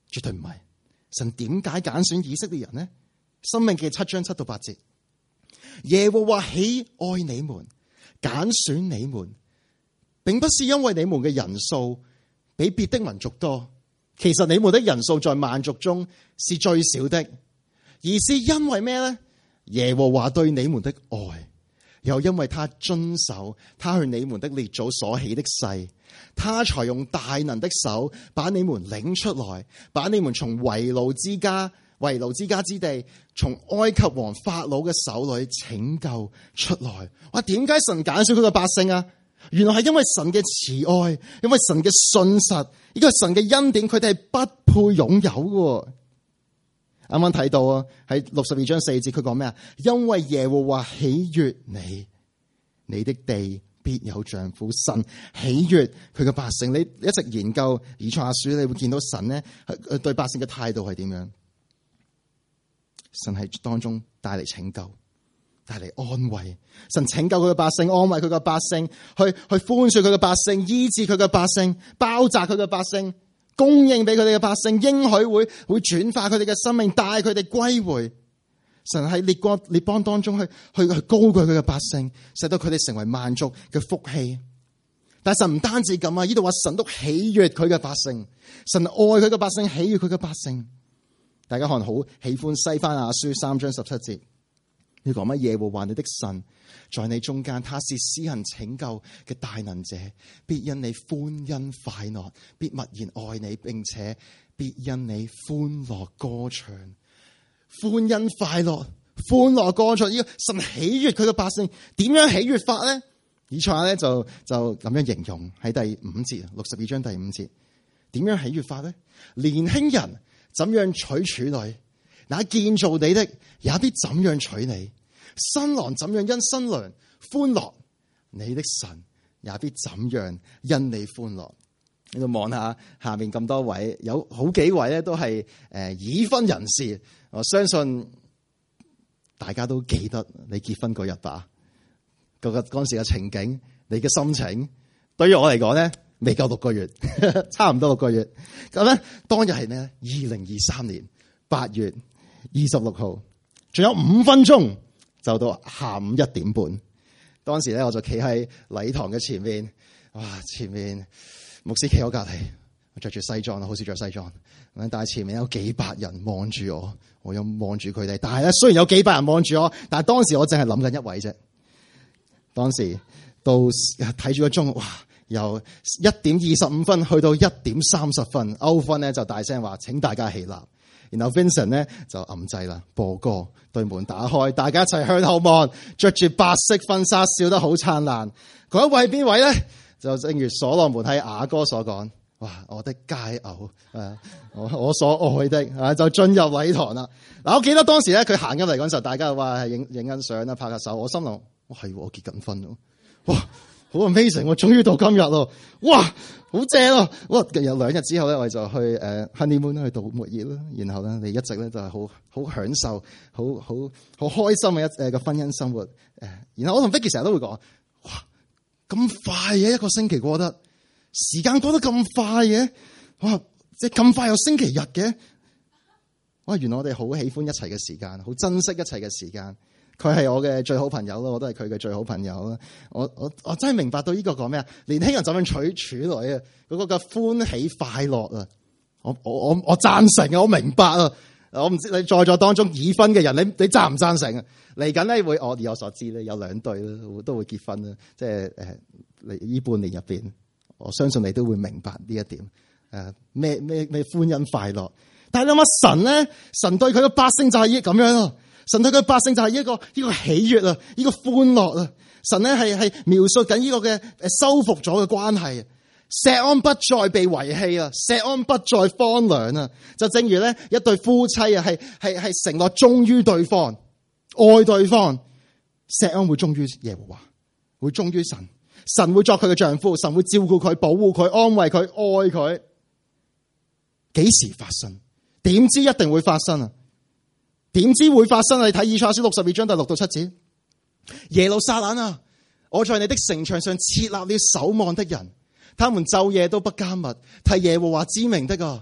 絕對唔係。神點解揀選以色列人呢？申命記七章七到八節，耶和華喜愛你們，揀選你們，並不是因為你們嘅人數比別的民族多，其實你們的人數在萬族中是最少的，而是因為咩呢？耶和華對你們的愛，又因為他遵守他向你們的列祖所起的誓，他才用大能的手把你們領出來，把你們從為奴之家、為奴之家之地，從埃及王法老嘅手裏拯救出來。哇！點解神揀選佢嘅百姓啊？原來係因為神嘅慈愛，因為神嘅信實，呢個係神嘅恩典，佢哋係不配擁有嘅。啱啱睇到啊，喺六十二章四節，佢講咩啊？因為耶和華喜悅你，你的地必有丈夫。神喜悅佢嘅百姓。你一直研究以賽亞書，你會見到神咧對百姓嘅態度係點樣？神係當中帶嚟拯救，帶嚟安慰。神拯救佢嘅百姓，安慰佢嘅百姓，去去寬恕佢嘅百姓，醫治佢嘅百姓，包紮佢嘅百姓，供應俾佢哋嘅百姓，應許會會轉化佢哋嘅生命，帶佢哋歸回。神喺列國列邦當中去去去高舉佢嘅百姓，使到佢哋成為萬族嘅福氣。但係神唔單止咁啊，呢度話神都喜悅佢嘅百姓，神愛佢嘅百姓，喜悅佢嘅百姓。大家可能好喜歡西番雅書三章十七節，你講乜？耶和華你的神在你中間，他是施行拯救嘅大能者，必因你歡欣快樂，必默然愛你，並且必因你歡樂歌唱。歡欣快樂，歡樂歌唱，呢個神喜悅佢嘅百姓，點樣喜悅法咧？以賽亞咧就就咁樣形容喺第五節，六十二章第五節，點樣喜悅法咧？年輕人怎樣娶處女，那建造你的也必怎樣娶你；新郎怎樣因新娘歡樂，你的神也必怎樣因你歡樂。你度望下下面咁多位，有好幾位咧都係誒已婚人士，我相信大家都記得你結婚嗰日吧？嗰個嗰陣時嘅情景，你嘅心情，對於我嚟講咧，未夠六個月，差唔多六個月。咁咧，當日係咩？二零二三年八月二十六號，仲有五分鐘就到下午一點半。當時咧，我就企喺禮堂嘅前面，哇！前面牧師企我隔籬，我着住西裝，好少着西裝。但係前面有幾百人望住我，我又望住佢哋。但係咧，雖然有幾百人望住我，但係當時我淨係諗緊一位啫。當時到睇住個鐘，哇！由一點二十五分去到一點三十分，歐芬咧就大聲話：請大家起立。然後 Vincent 咧就按掣啦，播歌，對門打開，大家一齊向後望，着住白色婚紗，笑得好燦爛。嗰一位係邊位咧？就正如所羅門喺雅歌所講：哇！我的佳偶，誒，我我所愛的，啊，就進入禮堂啦。嗱，我記得當時咧佢行入嚟嗰陣時候，大家話係影影緊相啦，拍下手。我心諗：哇，係我結緊婚咯，哇！好 amazing！我終於到今日咯，哇，好正咯！哇，有兩日之後咧，我哋就去誒 honeymoon 去度蜜月啦。然後咧，你一直咧就係好好享受、好好好開心嘅一誒個婚姻生活。誒，然後我同 Vicky 成日都會講：哇，咁快嘅一個星期過得，時間過得咁快嘅，哇！即係咁快有星期日嘅，哇！原來我哋好喜歡一齊嘅時間，好珍惜一齊嘅時間。佢係我嘅最好朋友咯，我都係佢嘅最好朋友啦。我我我真係明白到呢個講咩啊？年輕人怎樣娶處女啊？嗰個嘅歡喜快樂啊！我我我我贊成啊！我明白啊！我唔知你在座當中已婚嘅人，你你贊唔贊成啊？嚟緊咧會，我以我所知咧有兩對啦，都會結婚啦。即係誒，嚟呢半年入邊，我相信你都會明白呢一點。誒咩咩咩歡欣快樂，但係諗下神咧，神對佢嘅百姓就係依咁樣咯。神對佢百姓就係一個呢個喜悅啊，呢個歡樂啊。神咧係係描述緊呢個嘅誒修復咗嘅關係。錫安不再被遺棄啊，錫安不再荒涼啊。就正如咧一對夫妻啊，係係係承諾忠於對方，愛對方。錫安會忠於耶和華，會忠於神。神會作佢嘅丈夫，神會照顧佢、保護佢、安慰佢、愛佢。幾時發生？點知一定會發生啊！點知會發生？你睇以賽亞書六十二章第六到七節，耶路撒冷啊，我在你的城牆上設立了守望的人，他們晝夜都不緘默，替耶和華之名的啊，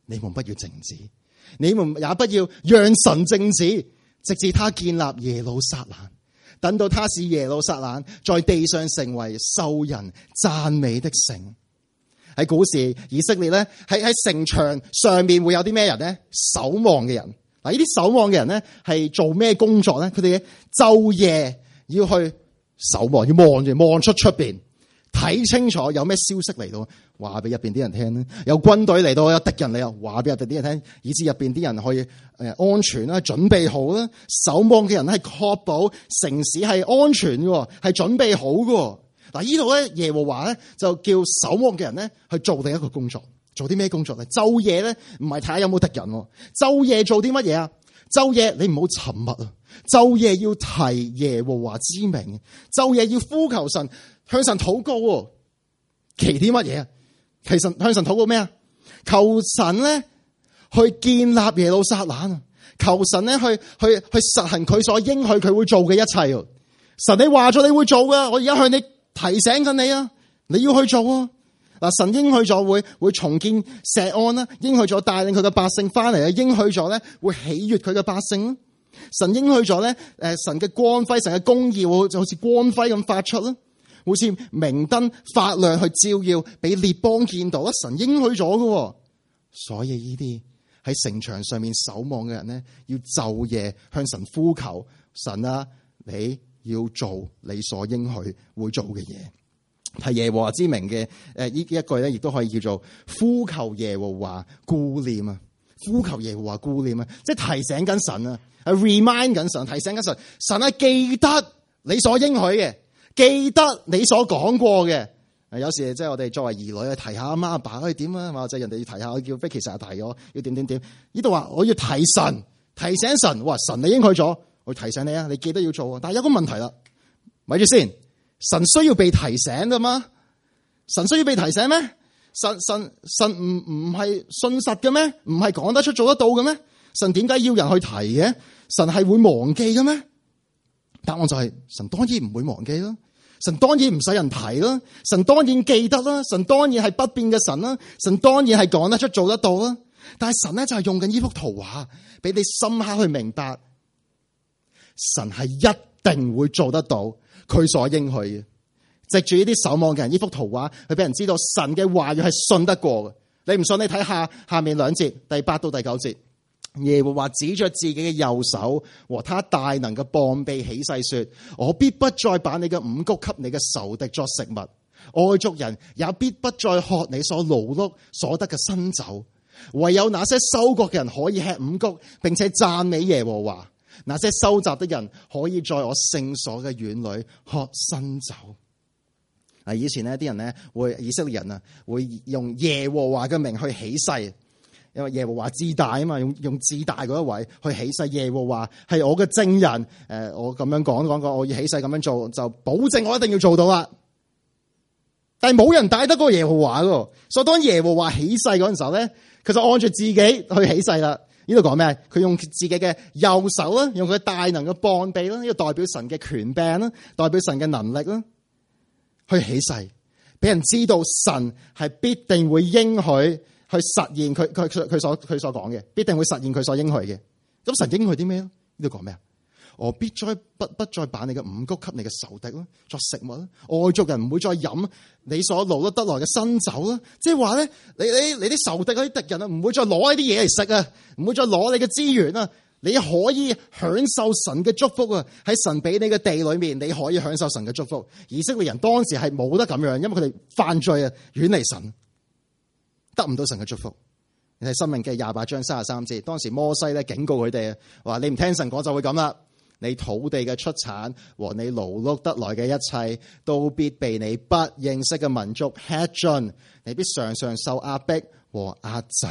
你們不要靜止，你們也不要讓神靜止，直至他建立耶路撒冷，等到他使耶路撒冷在地上成為受人讚美的城。喺古時以色列咧，喺喺城牆上面會有啲咩人咧？守望嘅人。嗱，呢啲守望嘅人咧係做咩工作咧？佢哋晝夜要去守望，要望住望出出邊，睇清楚有咩消息嚟到，話俾入邊啲人聽咧。有軍隊嚟到，有敵人嚟啊，話俾入邊啲人聽，以致入邊啲人可以誒安全啦，準備好啦。守望嘅人係確保城市係安全嘅，係準備好嘅。嗱，呢度咧耶和華咧就叫守望嘅人咧去做另一個工作，做啲咩工作咧？晝夜咧唔係睇下有冇敵人，晝夜做啲乜嘢啊？晝夜你唔好沉默啊！晝夜要提耶和華之名，晝夜要呼求神，向神禱告。祈啲乜嘢啊？其實向神禱告咩啊？求神咧去建立耶路撒冷，求神咧去去去實行佢所應許佢會做嘅一切。神你話咗你會做噶，我而家向你提醒緊你啊！你要去做啊！嗱，神應許咗會會重建錫安啦，應許咗帶領佢嘅百姓翻嚟啊，應許咗咧會喜悅佢嘅百姓。神應許咗咧，誒，神嘅光輝，神嘅公義就好似光輝咁發出啦，好似明燈發亮去照耀，俾列邦見到啦。神應許咗嘅，所以呢啲喺城牆上面守望嘅人咧，要晝夜向神呼求，神啊，你要做你所應許會做嘅嘢，係耶和華之名嘅。誒，呢一句咧，亦都可以叫做呼求耶和華顧念啊，呼求耶和華顧念啊，即係提醒緊神啊，係 remind 緊神，提醒緊神，神啊，記得你所應許嘅，記得你所講過嘅。有時即係我哋作為兒女去提下阿媽阿爸可以點啊，或者人哋要提下，叫 Vicky 成日提我要點點點。呢度話我要提神，提醒神，哇，神你應許咗。我提醒你啊，你記得要做啊！但係有個問題啦，咪住先，神需要被提醒噶嘛？神需要被提醒咩？神神神唔唔係信實嘅咩？唔係講得出做得到嘅咩？神點解要人去提嘅？神係會忘記嘅咩？答案就係、是、神當然唔會忘記啦，神當然唔使人提啦，神當然記得啦，神當然係不變嘅神啦，神當然係講得出做得到啦。但係神咧就係用緊呢幅圖畫，俾你深刻去明白。神係一定會做得到佢所應許嘅，藉住呢啲守望嘅人，呢幅圖畫去俾人知道神嘅話語係信得過嘅。你唔信，你睇下下面兩節，第八到第九節，耶和華指着自己嘅右手和他大能嘅膀臂起誓說：我必不再把你嘅五穀給你嘅仇敵作食物，外族人也必不再喝你所勞碌所得嘅新酒，唯有那些收割嘅人可以吃五穀，並且讚美耶和華。那些收集的人可以在我聖所嘅院裏喝新酒。啊，以前呢啲人呢會以色列人啊會用耶和華嘅名去起誓，因為耶和華至大啊嘛，用用至大嗰一位去起誓，耶和華係我嘅證人。誒，我咁樣講講過，我要起誓咁樣做，就保證我一定要做到啦。但係冇人大得過耶和華噶，所以當耶和華起誓嗰陣時候咧，佢就按住自己去起誓啦。呢度講咩？佢用自己嘅右手啦，用佢大能嘅膀臂啦，呢個代表神嘅權柄啦，代表神嘅能力啦，去起誓，俾人知道神係必定會應許去實現佢佢佢所佢所講嘅，必定會實現佢所應許嘅。咁神應許啲咩咧？呢度講咩啊？我必再不不再把你嘅五穀給你嘅仇敵啦，作食物啦。外族人唔會再飲你所勞碌得來嘅新酒啦。即係話咧，你你你啲仇敵嗰啲敵人啊，唔會再攞呢啲嘢嚟食啊，唔會再攞你嘅資源啊。你可以享受神嘅祝福啊！喺神俾你嘅地裏面，你可以享受神嘅祝福。以色列人當時係冇得咁樣，因為佢哋犯罪啊，遠離神，得唔到神嘅祝福。你睇申命記廿八章三十三節，當時摩西咧警告佢哋啊，話你唔聽神講就會咁啦。你土地嘅出產和你勞碌得來嘅一切，都必被你不認識嘅民族吃盡，你必常常受壓迫和壓制。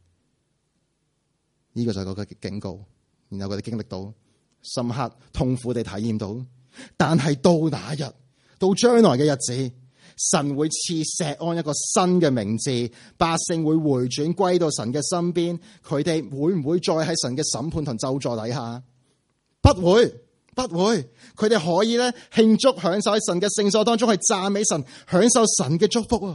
呢、這個就係嗰個警告，然後佢哋經歷到深刻痛苦地體驗到。但係到那日，到將來嘅日子，神會賜錫安一個新嘅名字，百姓會回轉歸到神嘅身邊，佢哋會唔會再喺神嘅審判同咒詛底下？不會，不會，佢哋可以咧慶祝享受喺神嘅聖所當中，係讚美神，享受神嘅祝福啊！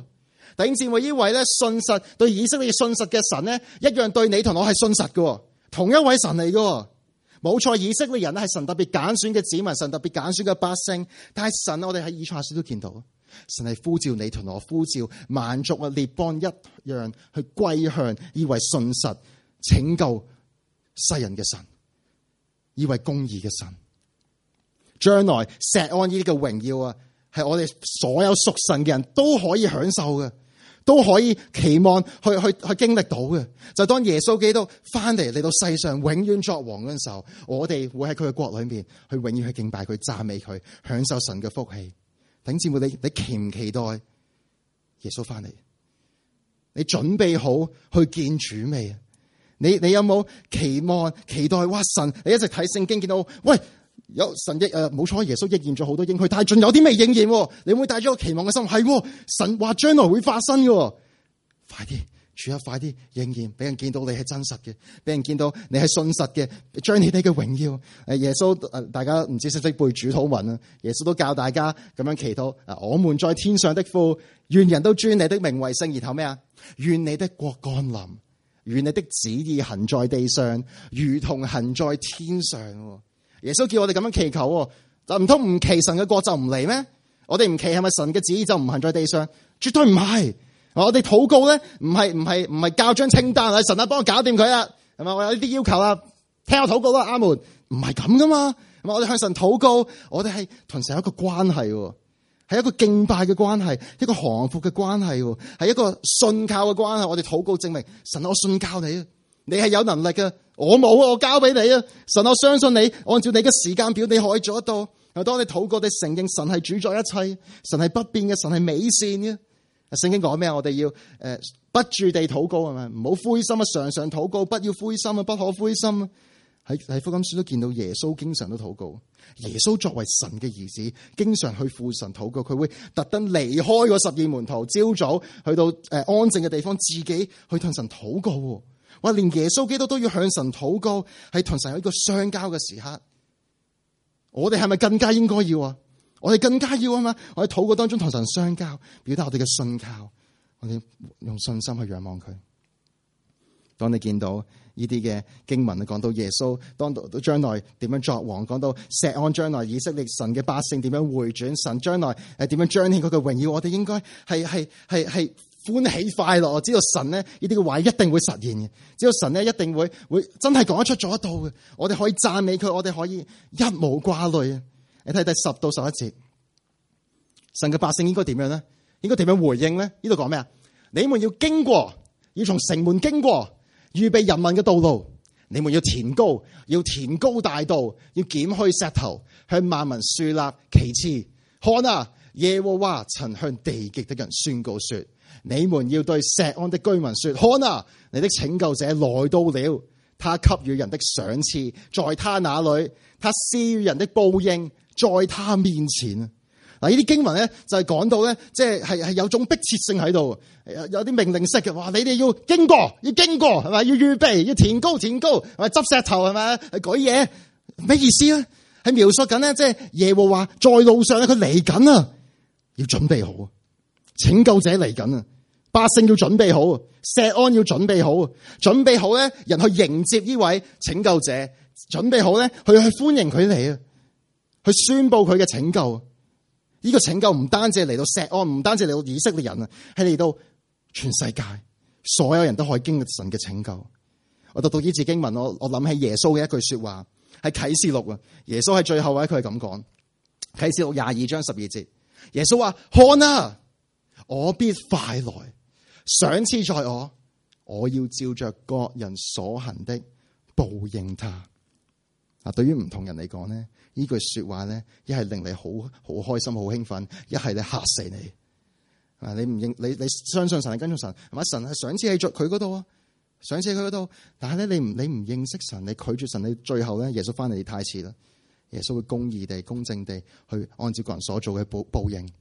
弟兄姊妹，呢位咧信實對以色列信實嘅神咧，一樣對你同我係信實嘅，同一位神嚟嘅。冇錯，以色列人咧係神特別揀選嘅子民，神特別揀選嘅百姓。但係神，我哋喺以賽亞書都見到，神係呼召你同我，呼召萬族啊列邦一樣去歸向呢位信實拯救世人嘅神，呢位公義嘅神。將來錫安呢啲嘅榮耀啊，係我哋所有屬神嘅人都可以享受嘅，都可以期望去去去經歷到嘅。就當耶穌基督翻嚟嚟到世上永遠作王嗰陣時候，我哋會喺佢嘅國裏面去永遠去敬拜佢、讚美佢、享受神嘅福氣。弟兄姊妹，你你期唔期待耶穌翻嚟？你準備好去見主未？你你有冇期望期待？哇！神，你一直睇聖經見到，喂。有神亦誒冇錯，耶穌應驗咗好多應許，但係仲有啲未應驗。你會帶咗個期望嘅心，係神話將來會發生嘅。快啲，主啊，快啲應驗，俾人見到你係真實嘅，俾人見到你係信實嘅，將你哋嘅榮耀。誒，耶穌誒，大家唔知識唔識背主禱文啊？耶穌都教大家咁樣祈禱。啊，我們在天上的父，願人都尊你的名為聖。然後咩啊？願你的國降臨，願你的旨意行在地上，如同行在天上。耶穌叫我哋咁樣祈求，就唔通唔祈神嘅國就唔嚟咩？我哋唔祈係咪神嘅旨意就唔行在地上？絕對唔係。我哋禱告咧，唔係唔係唔係交張清單啊！神啊，幫我搞掂佢啦，係咪？我有呢啲要求啦，聽我禱告啦，阿門。唔係咁噶嘛，係咪？我哋向神禱告，我哋係同神有一個關係，係一個敬拜嘅關係，一個降服嘅關係，係一個信靠嘅關係。我哋禱告證明神，我信靠你，你係有能力嘅。我冇啊，我交俾你啊！神，我相信你，按照你嘅時間表，你可以做得到。又當你禱告，你承認神係主宰一切，神係不變嘅，神係美善嘅。聖經講咩啊？我哋要誒不住地禱告，係咪？唔好灰心啊！常常禱告，不要灰心啊！不可灰心啊！喺喺福音書都見到耶穌經常都禱告。耶穌作為神嘅兒子，經常去父神禱告。佢會特登離開嗰十二門徒，朝早去到誒安靜嘅地方，自己去向神禱告。我連耶穌基督都要向神禱告，係同神有一個相交嘅時刻。我哋係咪更加應該要啊？我哋更加要啊嘛！我喺禱告當中同神相交，表達我哋嘅信靠，我哋用信心去仰望佢。當你見到呢啲嘅經文，講到耶穌當到將來點樣作王，講到錫安將來以色列神嘅百姓點樣回轉，神將來誒點樣彰顯佢嘅榮耀，我哋應該係係係係歡喜快樂。我知道神咧呢啲嘅話一定會實現嘅，知道神咧一定會會真係講得出做得到嘅。我哋可以讚美佢，我哋可以一無掛慮啊！你睇第十到十一節，神嘅百姓應該點樣咧？應該點樣回應咧？呢度講咩啊？你們要經過，要從城門經過，預備人民嘅道路。你們要填高，要填高大道，要檢去石頭，向萬民豎立旗幟。看啊，耶和華曾向地極的人宣告說：你們要對錫安的居民說，看啊，你的拯救者來到了，他給予人的賞賜在他那裏，他施予人的報應在他面前。嗱，呢啲經文咧就係講到咧，即係係係有種迫切性喺度，有啲命令式嘅。哇！你哋要經過，要經過，係咪？要預備，要填高，填高，係咪？執石頭，係咪？係舉嘢，咩意思咧？係描述緊咧，即係耶和華在路上咧，佢嚟緊啊，要準備好，拯救者嚟緊啊，百姓要準備好，錫安要準備好，準備好咧，人去迎接呢位拯救者，準備好咧，去去歡迎佢嚟啊，去宣布佢嘅拯救。呢個拯救唔單止嚟到錫安，唔單止嚟到以色列人啊，係嚟到全世界，所有人都可以經歷神嘅拯救。我讀到呢節經文，我我諗起耶穌嘅一句說話，係啟示錄啊。耶穌喺最後位，佢係咁講，啟示錄廿二章十二節，耶穌話：看啊，我必快來，賞賜在我，我要照着各人所行的報應他。嗱，對於唔同人嚟講咧，呢句說話咧，一係令你好好開心、好興奮，一係咧嚇死你。啊，你唔認你你相信神係跟從神，係咪？神係賞賜喺著佢嗰度啊，賞賜佢嗰度。但係咧，你唔你唔認識神，你拒絕神，你最後咧，耶穌翻嚟太遲啦。耶穌會公義地、公正地去按照個人所做嘅報報應，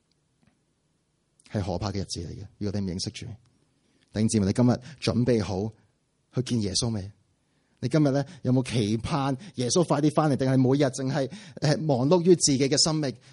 係可怕嘅日子嚟嘅。如果你唔認識主，弟兄姊妹，你今日準備好去見耶穌未？你今日咧有冇期盼耶穌快啲翻嚟，定係每日淨係誒忙碌於自己嘅生命，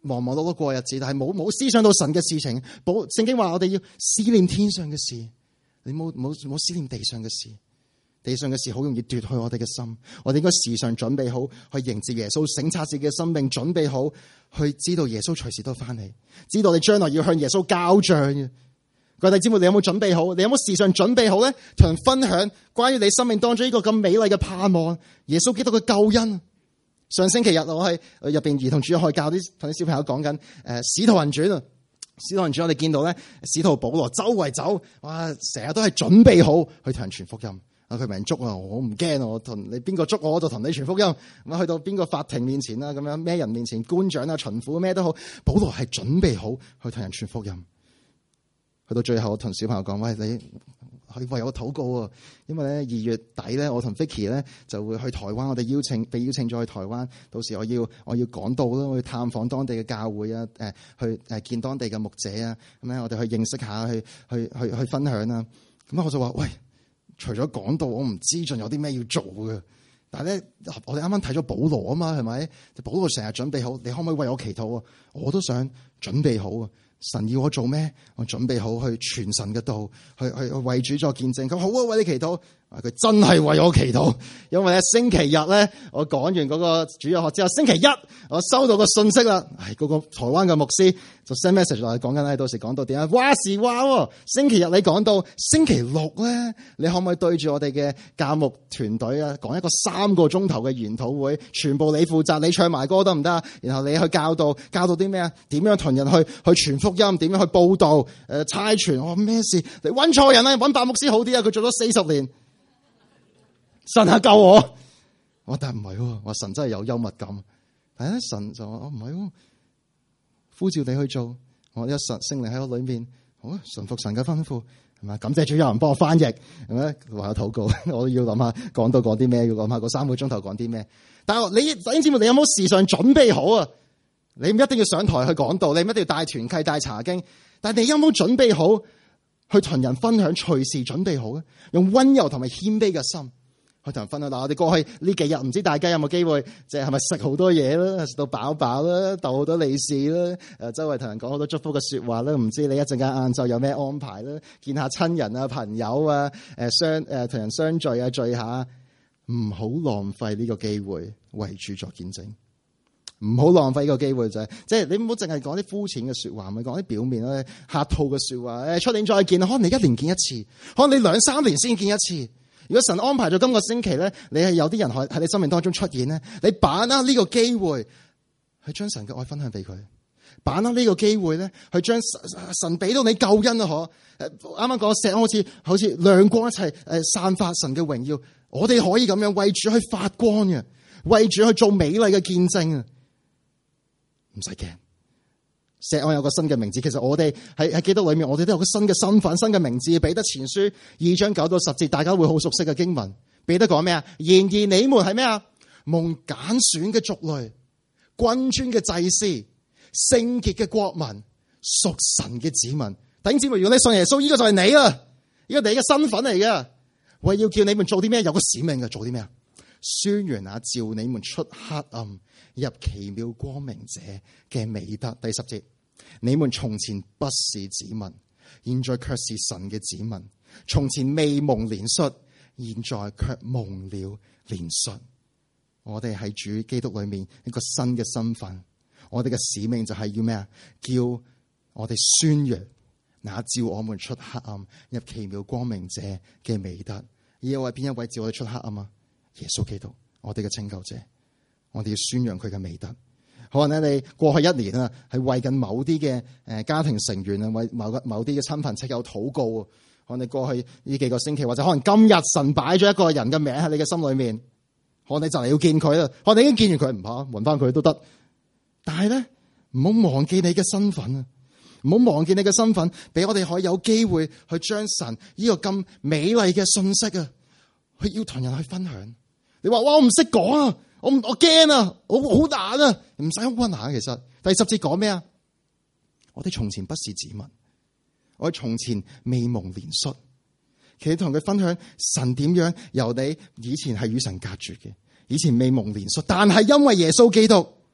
忙忙碌碌過日子，但係冇冇思想到神嘅事情。保聖經話我哋要思念天上嘅事，你冇冇冇思念地上嘅事。地上嘅事好容易奪去我哋嘅心，我哋應該時常準備好去迎接耶穌，省察自己嘅生命，準備好去知道耶穌隨時都翻嚟，知道你將來要向耶穌交賬嘅。各位弟兄姊妹，你有冇準備好？你有冇時常準備好咧？同人分享關於你生命當中呢個咁美麗嘅盼望，耶穌基督嘅救恩。上星期日我喺入邊兒童主日學教啲同啲小朋友講緊誒《使徒行傳》啊，《使徒行傳》我哋見到咧，使徒保羅周圍走，哇，成日都係準備好去同人傳福音。佢俾人捉啊，我唔驚啊！我同你邊個捉我，我就同你傳福音。咁去到邊個法庭面前啦，咁樣咩人面前，官長啊、巡撫咩都好，保羅係準備好去同人傳福音。去到最後，我同小朋友講：喂，你去為我禱告啊！因為咧二月底咧，我同 Vicky 咧就會去台灣，我哋邀請被邀請咗去台灣。到時我要我要講道啦，我要探訪當地嘅教會啊，誒去誒見當地嘅牧者啊，咁咧我哋去認識下，去去去去分享啊。咁我就話：喂！除咗講道，我唔知仲有啲咩要做嘅。但係咧，我哋啱啱睇咗保羅啊嘛，係咪？保羅成日準備好，你可唔可以為我祈禱啊？我都想準備好啊！神要我做咩？我準備好去傳神嘅道，去去去為主作見證。佢好啊，為你祈禱。佢真係為我祈禱，因為咧星期日咧，我講完嗰個主日學之後，星期一我收到個信息啦，唉，嗰個台灣嘅牧師就 send message 落嚟講緊咧，到時講到點啊？話時話，星期日你講到，星期六咧，你可唔可以對住我哋嘅教牧團隊啊，講一個三個鐘頭嘅研討會，全部你負責，你唱埋歌得唔得啊？然後你去教導，教導啲咩啊？點樣同人去去傳福音？點樣去報道？誒、呃，差傳？我話咩事？你揾錯人啦，揾白牧師好啲啊！佢做咗四十年。神啊救我！我但係唔係，我神真係有幽默感。但係咧神就話我唔係，呼召你去做。我一神聖靈喺我裏面，好順服神嘅吩咐，係咪？感謝主有人幫我翻譯，係咪？話有禱告，我要諗下講到講啲咩，要諗下嗰三個鐘頭講啲咩。但係你弟兄姊妹，你有冇時常準備好啊？你唔一定要上台去講道，你唔一定要帶團契、帶查經，但係你有冇準備好去同人分享？隨時準備好咧，用溫柔同埋謙卑嘅心。去同人分享。嗱，我哋過去呢幾日，唔知大家有冇機會，即係係咪食好多嘢啦，食到飽飽啦，逗好多利是啦，誒，周圍同人講好多祝福嘅說話啦。唔知你一陣間晏晝有咩安排啦？見下親人啊、朋友啊，誒相誒同人相聚啊、聚下，唔好浪費呢個機會為主作見證。唔好浪費呢個機會就係，即係你唔好淨係講啲膚淺嘅說話，咪講啲表面咧客套嘅說話。誒，出年再見，可能你一年見一次，可能你兩三年先見一次。如果神安排咗今個星期咧，你係有啲人喺喺你生命當中出現咧，你把握呢個機會去將神嘅愛分享俾佢，把握呢個機會咧去將神俾到你救恩啊！嗬，啱啱講石好似好似亮光一齊誒散發神嘅榮耀，我哋可以咁樣為主去發光嘅，為主去做美麗嘅見證啊！唔使驚。石安有個新嘅名字，其實我哋喺喺基督裏面，我哋都有個新嘅身份、新嘅名字。彼得前書二章九到十節，大家會好熟悉嘅經文。彼得講咩啊？然而你們係咩啊？蒙揀選嘅族類，君尊嘅祭司，聖潔嘅國民，屬神嘅子民。弟兄姊妹，如果你信耶穌，呢、這個就係你啦，呢、這個你嘅身份嚟嘅。為要叫你們做啲咩？有個使命嘅，做啲咩啊？宣揚那召你們出黑暗入奇妙光明者嘅美德。第十節。你們從前不是子民，現在卻是神嘅子民；從前未蒙憐恤，現在卻蒙了憐恤。我哋喺主基督裏面一個新嘅身份，我哋嘅使命就係要咩啊？叫我哋宣揚那召我們出黑暗入奇妙光明者嘅美德。而有位邊一位召我哋出黑暗啊？耶穌基督，我哋嘅拯救者，我哋要宣揚佢嘅美德。可能咧，你過去一年啊，係為緊某啲嘅誒家庭成員啊，為某個某啲嘅親朋戚友禱告啊。可能你過去呢幾個星期，或者可能今日神擺咗一個人嘅名喺你嘅心裏面，可能你就嚟要見佢啦。可能你已經見完佢，唔怕聞翻佢都得。但係咧，唔好忘記你嘅身份啊！唔好忘記你嘅身份，俾我哋可以有機會去將神呢個咁美麗嘅信息啊，去要同人去分享。你話哇，我唔識講啊！我我驚啊！我好難啊！唔使好困難。其實第十節講咩啊？我哋從前不是子民，我哋從前未蒙憐恤。其實同佢分享神點樣由你以前係與神隔絕嘅，以前未蒙憐恤，但係因為耶穌基督，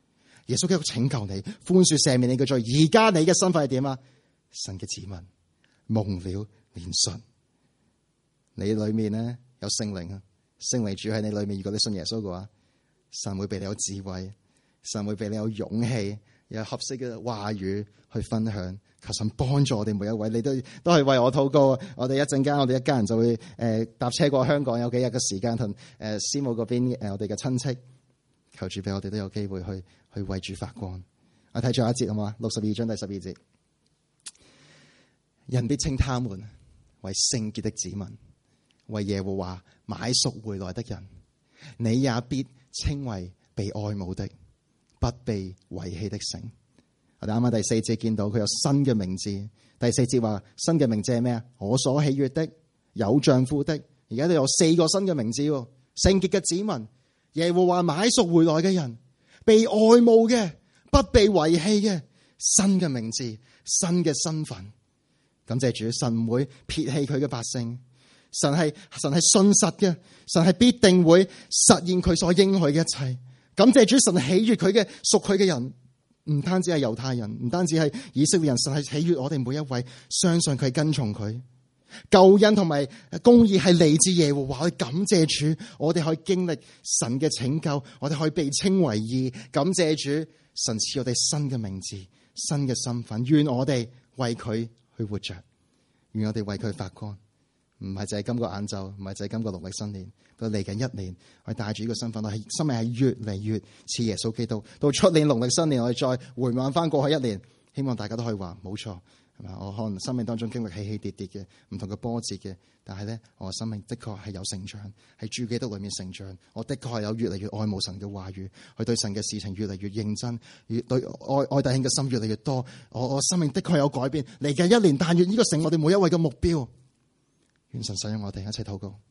耶穌基督拯救你，寬恕赦免你嘅罪。而家你嘅身份係點啊？神嘅子民，蒙了憐恤。你裏面咧有聖靈啊，聖靈住喺你裏面。如果你信耶穌嘅話，神會俾你有智慧，神會俾你有勇氣，有合適嘅話語去分享。求神幫助我哋每一位，你都都係為我禱告。我哋一陣間，我哋一家人就會誒搭車過香港，有幾日嘅時間同誒師母嗰邊誒我哋嘅親戚。求主俾我哋都有機會去去為主發光。我睇最後一節好嘛？六十二章第十二節，人必稱他們為聖潔的子民，為耶和華買贖回來的人。你也必稱為被愛慕的，不被遺棄的城。我哋啱啱第四節見到佢有新嘅名字。第四節話新嘅名字係咩啊？我所喜悅的，有丈夫的。而家都有四個新嘅名字，聖潔嘅子民，耶和華買贖回來嘅人，被愛慕嘅，不被遺棄嘅，新嘅名字，新嘅身份。感謝主，神唔會撇棄佢嘅百姓。神係神係信實嘅，神係必定會實現佢所應許嘅一切。感謝主，神喜悅佢嘅屬佢嘅人。唔單止係猶太人，唔單止係以色列人，神係喜悅我哋每一位相信佢、跟從佢。救恩同埋公義係嚟自耶和華，我哋感謝主，我哋可以經歷神嘅拯救，我哋可以被稱為義。感謝主，神賜我哋新嘅名字、新嘅身份。願我哋為佢去活着，願我哋為佢發光。唔係就係今個晏晝，唔係就係今個農曆新年，到嚟緊一年，我哋帶住呢個身份，我係生命係越嚟越似耶穌基督。到出年農曆新年，我哋再回望翻過去一年，希望大家都可以話冇錯，係嘛？我可能生命當中經歷起起跌跌嘅唔同嘅波折嘅，但係咧，我嘅生命的確係有成長，喺主基督裏面成長。我的確係有越嚟越愛慕神嘅話語，去對神嘅事情越嚟越認真，越對愛愛弟兄嘅心越嚟越多。我我生命的確有改變。嚟緊一年，但願呢個成我哋每一位嘅目標。願神使用我哋一齊禱告。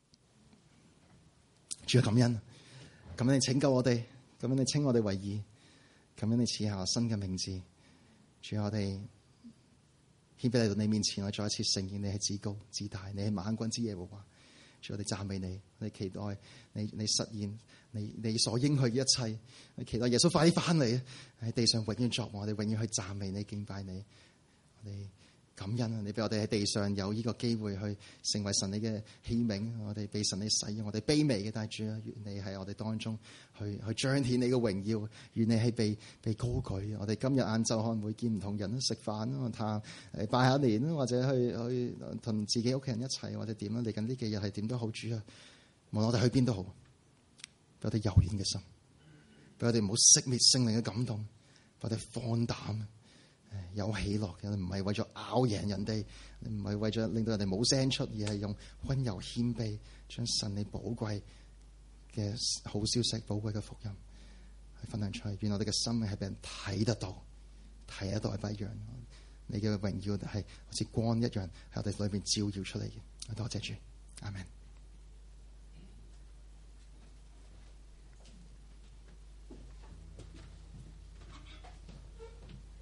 主啊，感恩，感恩你拯救我哋，感恩你稱我哋為義，感恩你賜下新嘅名字。主啊，我哋獻俾嚟到你面前，我再一次承認你係至高至大，你係萬軍之耶和華。主，我哋讚美你，我哋期待你你實現你你所應許嘅一切。我哋期待耶穌快啲翻嚟，喺地上永遠作王，我哋永遠去讚美你、敬拜你。我哋感恩啊！你俾我哋喺地上有呢個機會去成為神你嘅器皿，我哋被神你使用，我哋卑微嘅，但係主啊，願你喺我哋當中去去彰顯你嘅榮耀，願你係被被高舉。我哋今日晏晝可能會見唔同人食飯啊、探誒拜下年啊，或者去去同自己屋企人一齊，或者點啊？嚟緊呢幾日係點都好，主啊，無論我哋去邊都好，俾我哋柔軟嘅心，俾我哋唔好熄滅聖靈嘅感動，俾我哋放膽。有喜樂嘅，唔係為咗拗贏人哋，唔係為咗令到人哋冇聲出，而係用溫柔謙卑，將神你寶貴嘅好消息、寶貴嘅福音去分享出去。願我哋嘅生命係俾人睇得到，睇得到係不一樣。你嘅榮耀係好似光一樣喺我哋裏面照耀出嚟嘅。多謝主，阿們。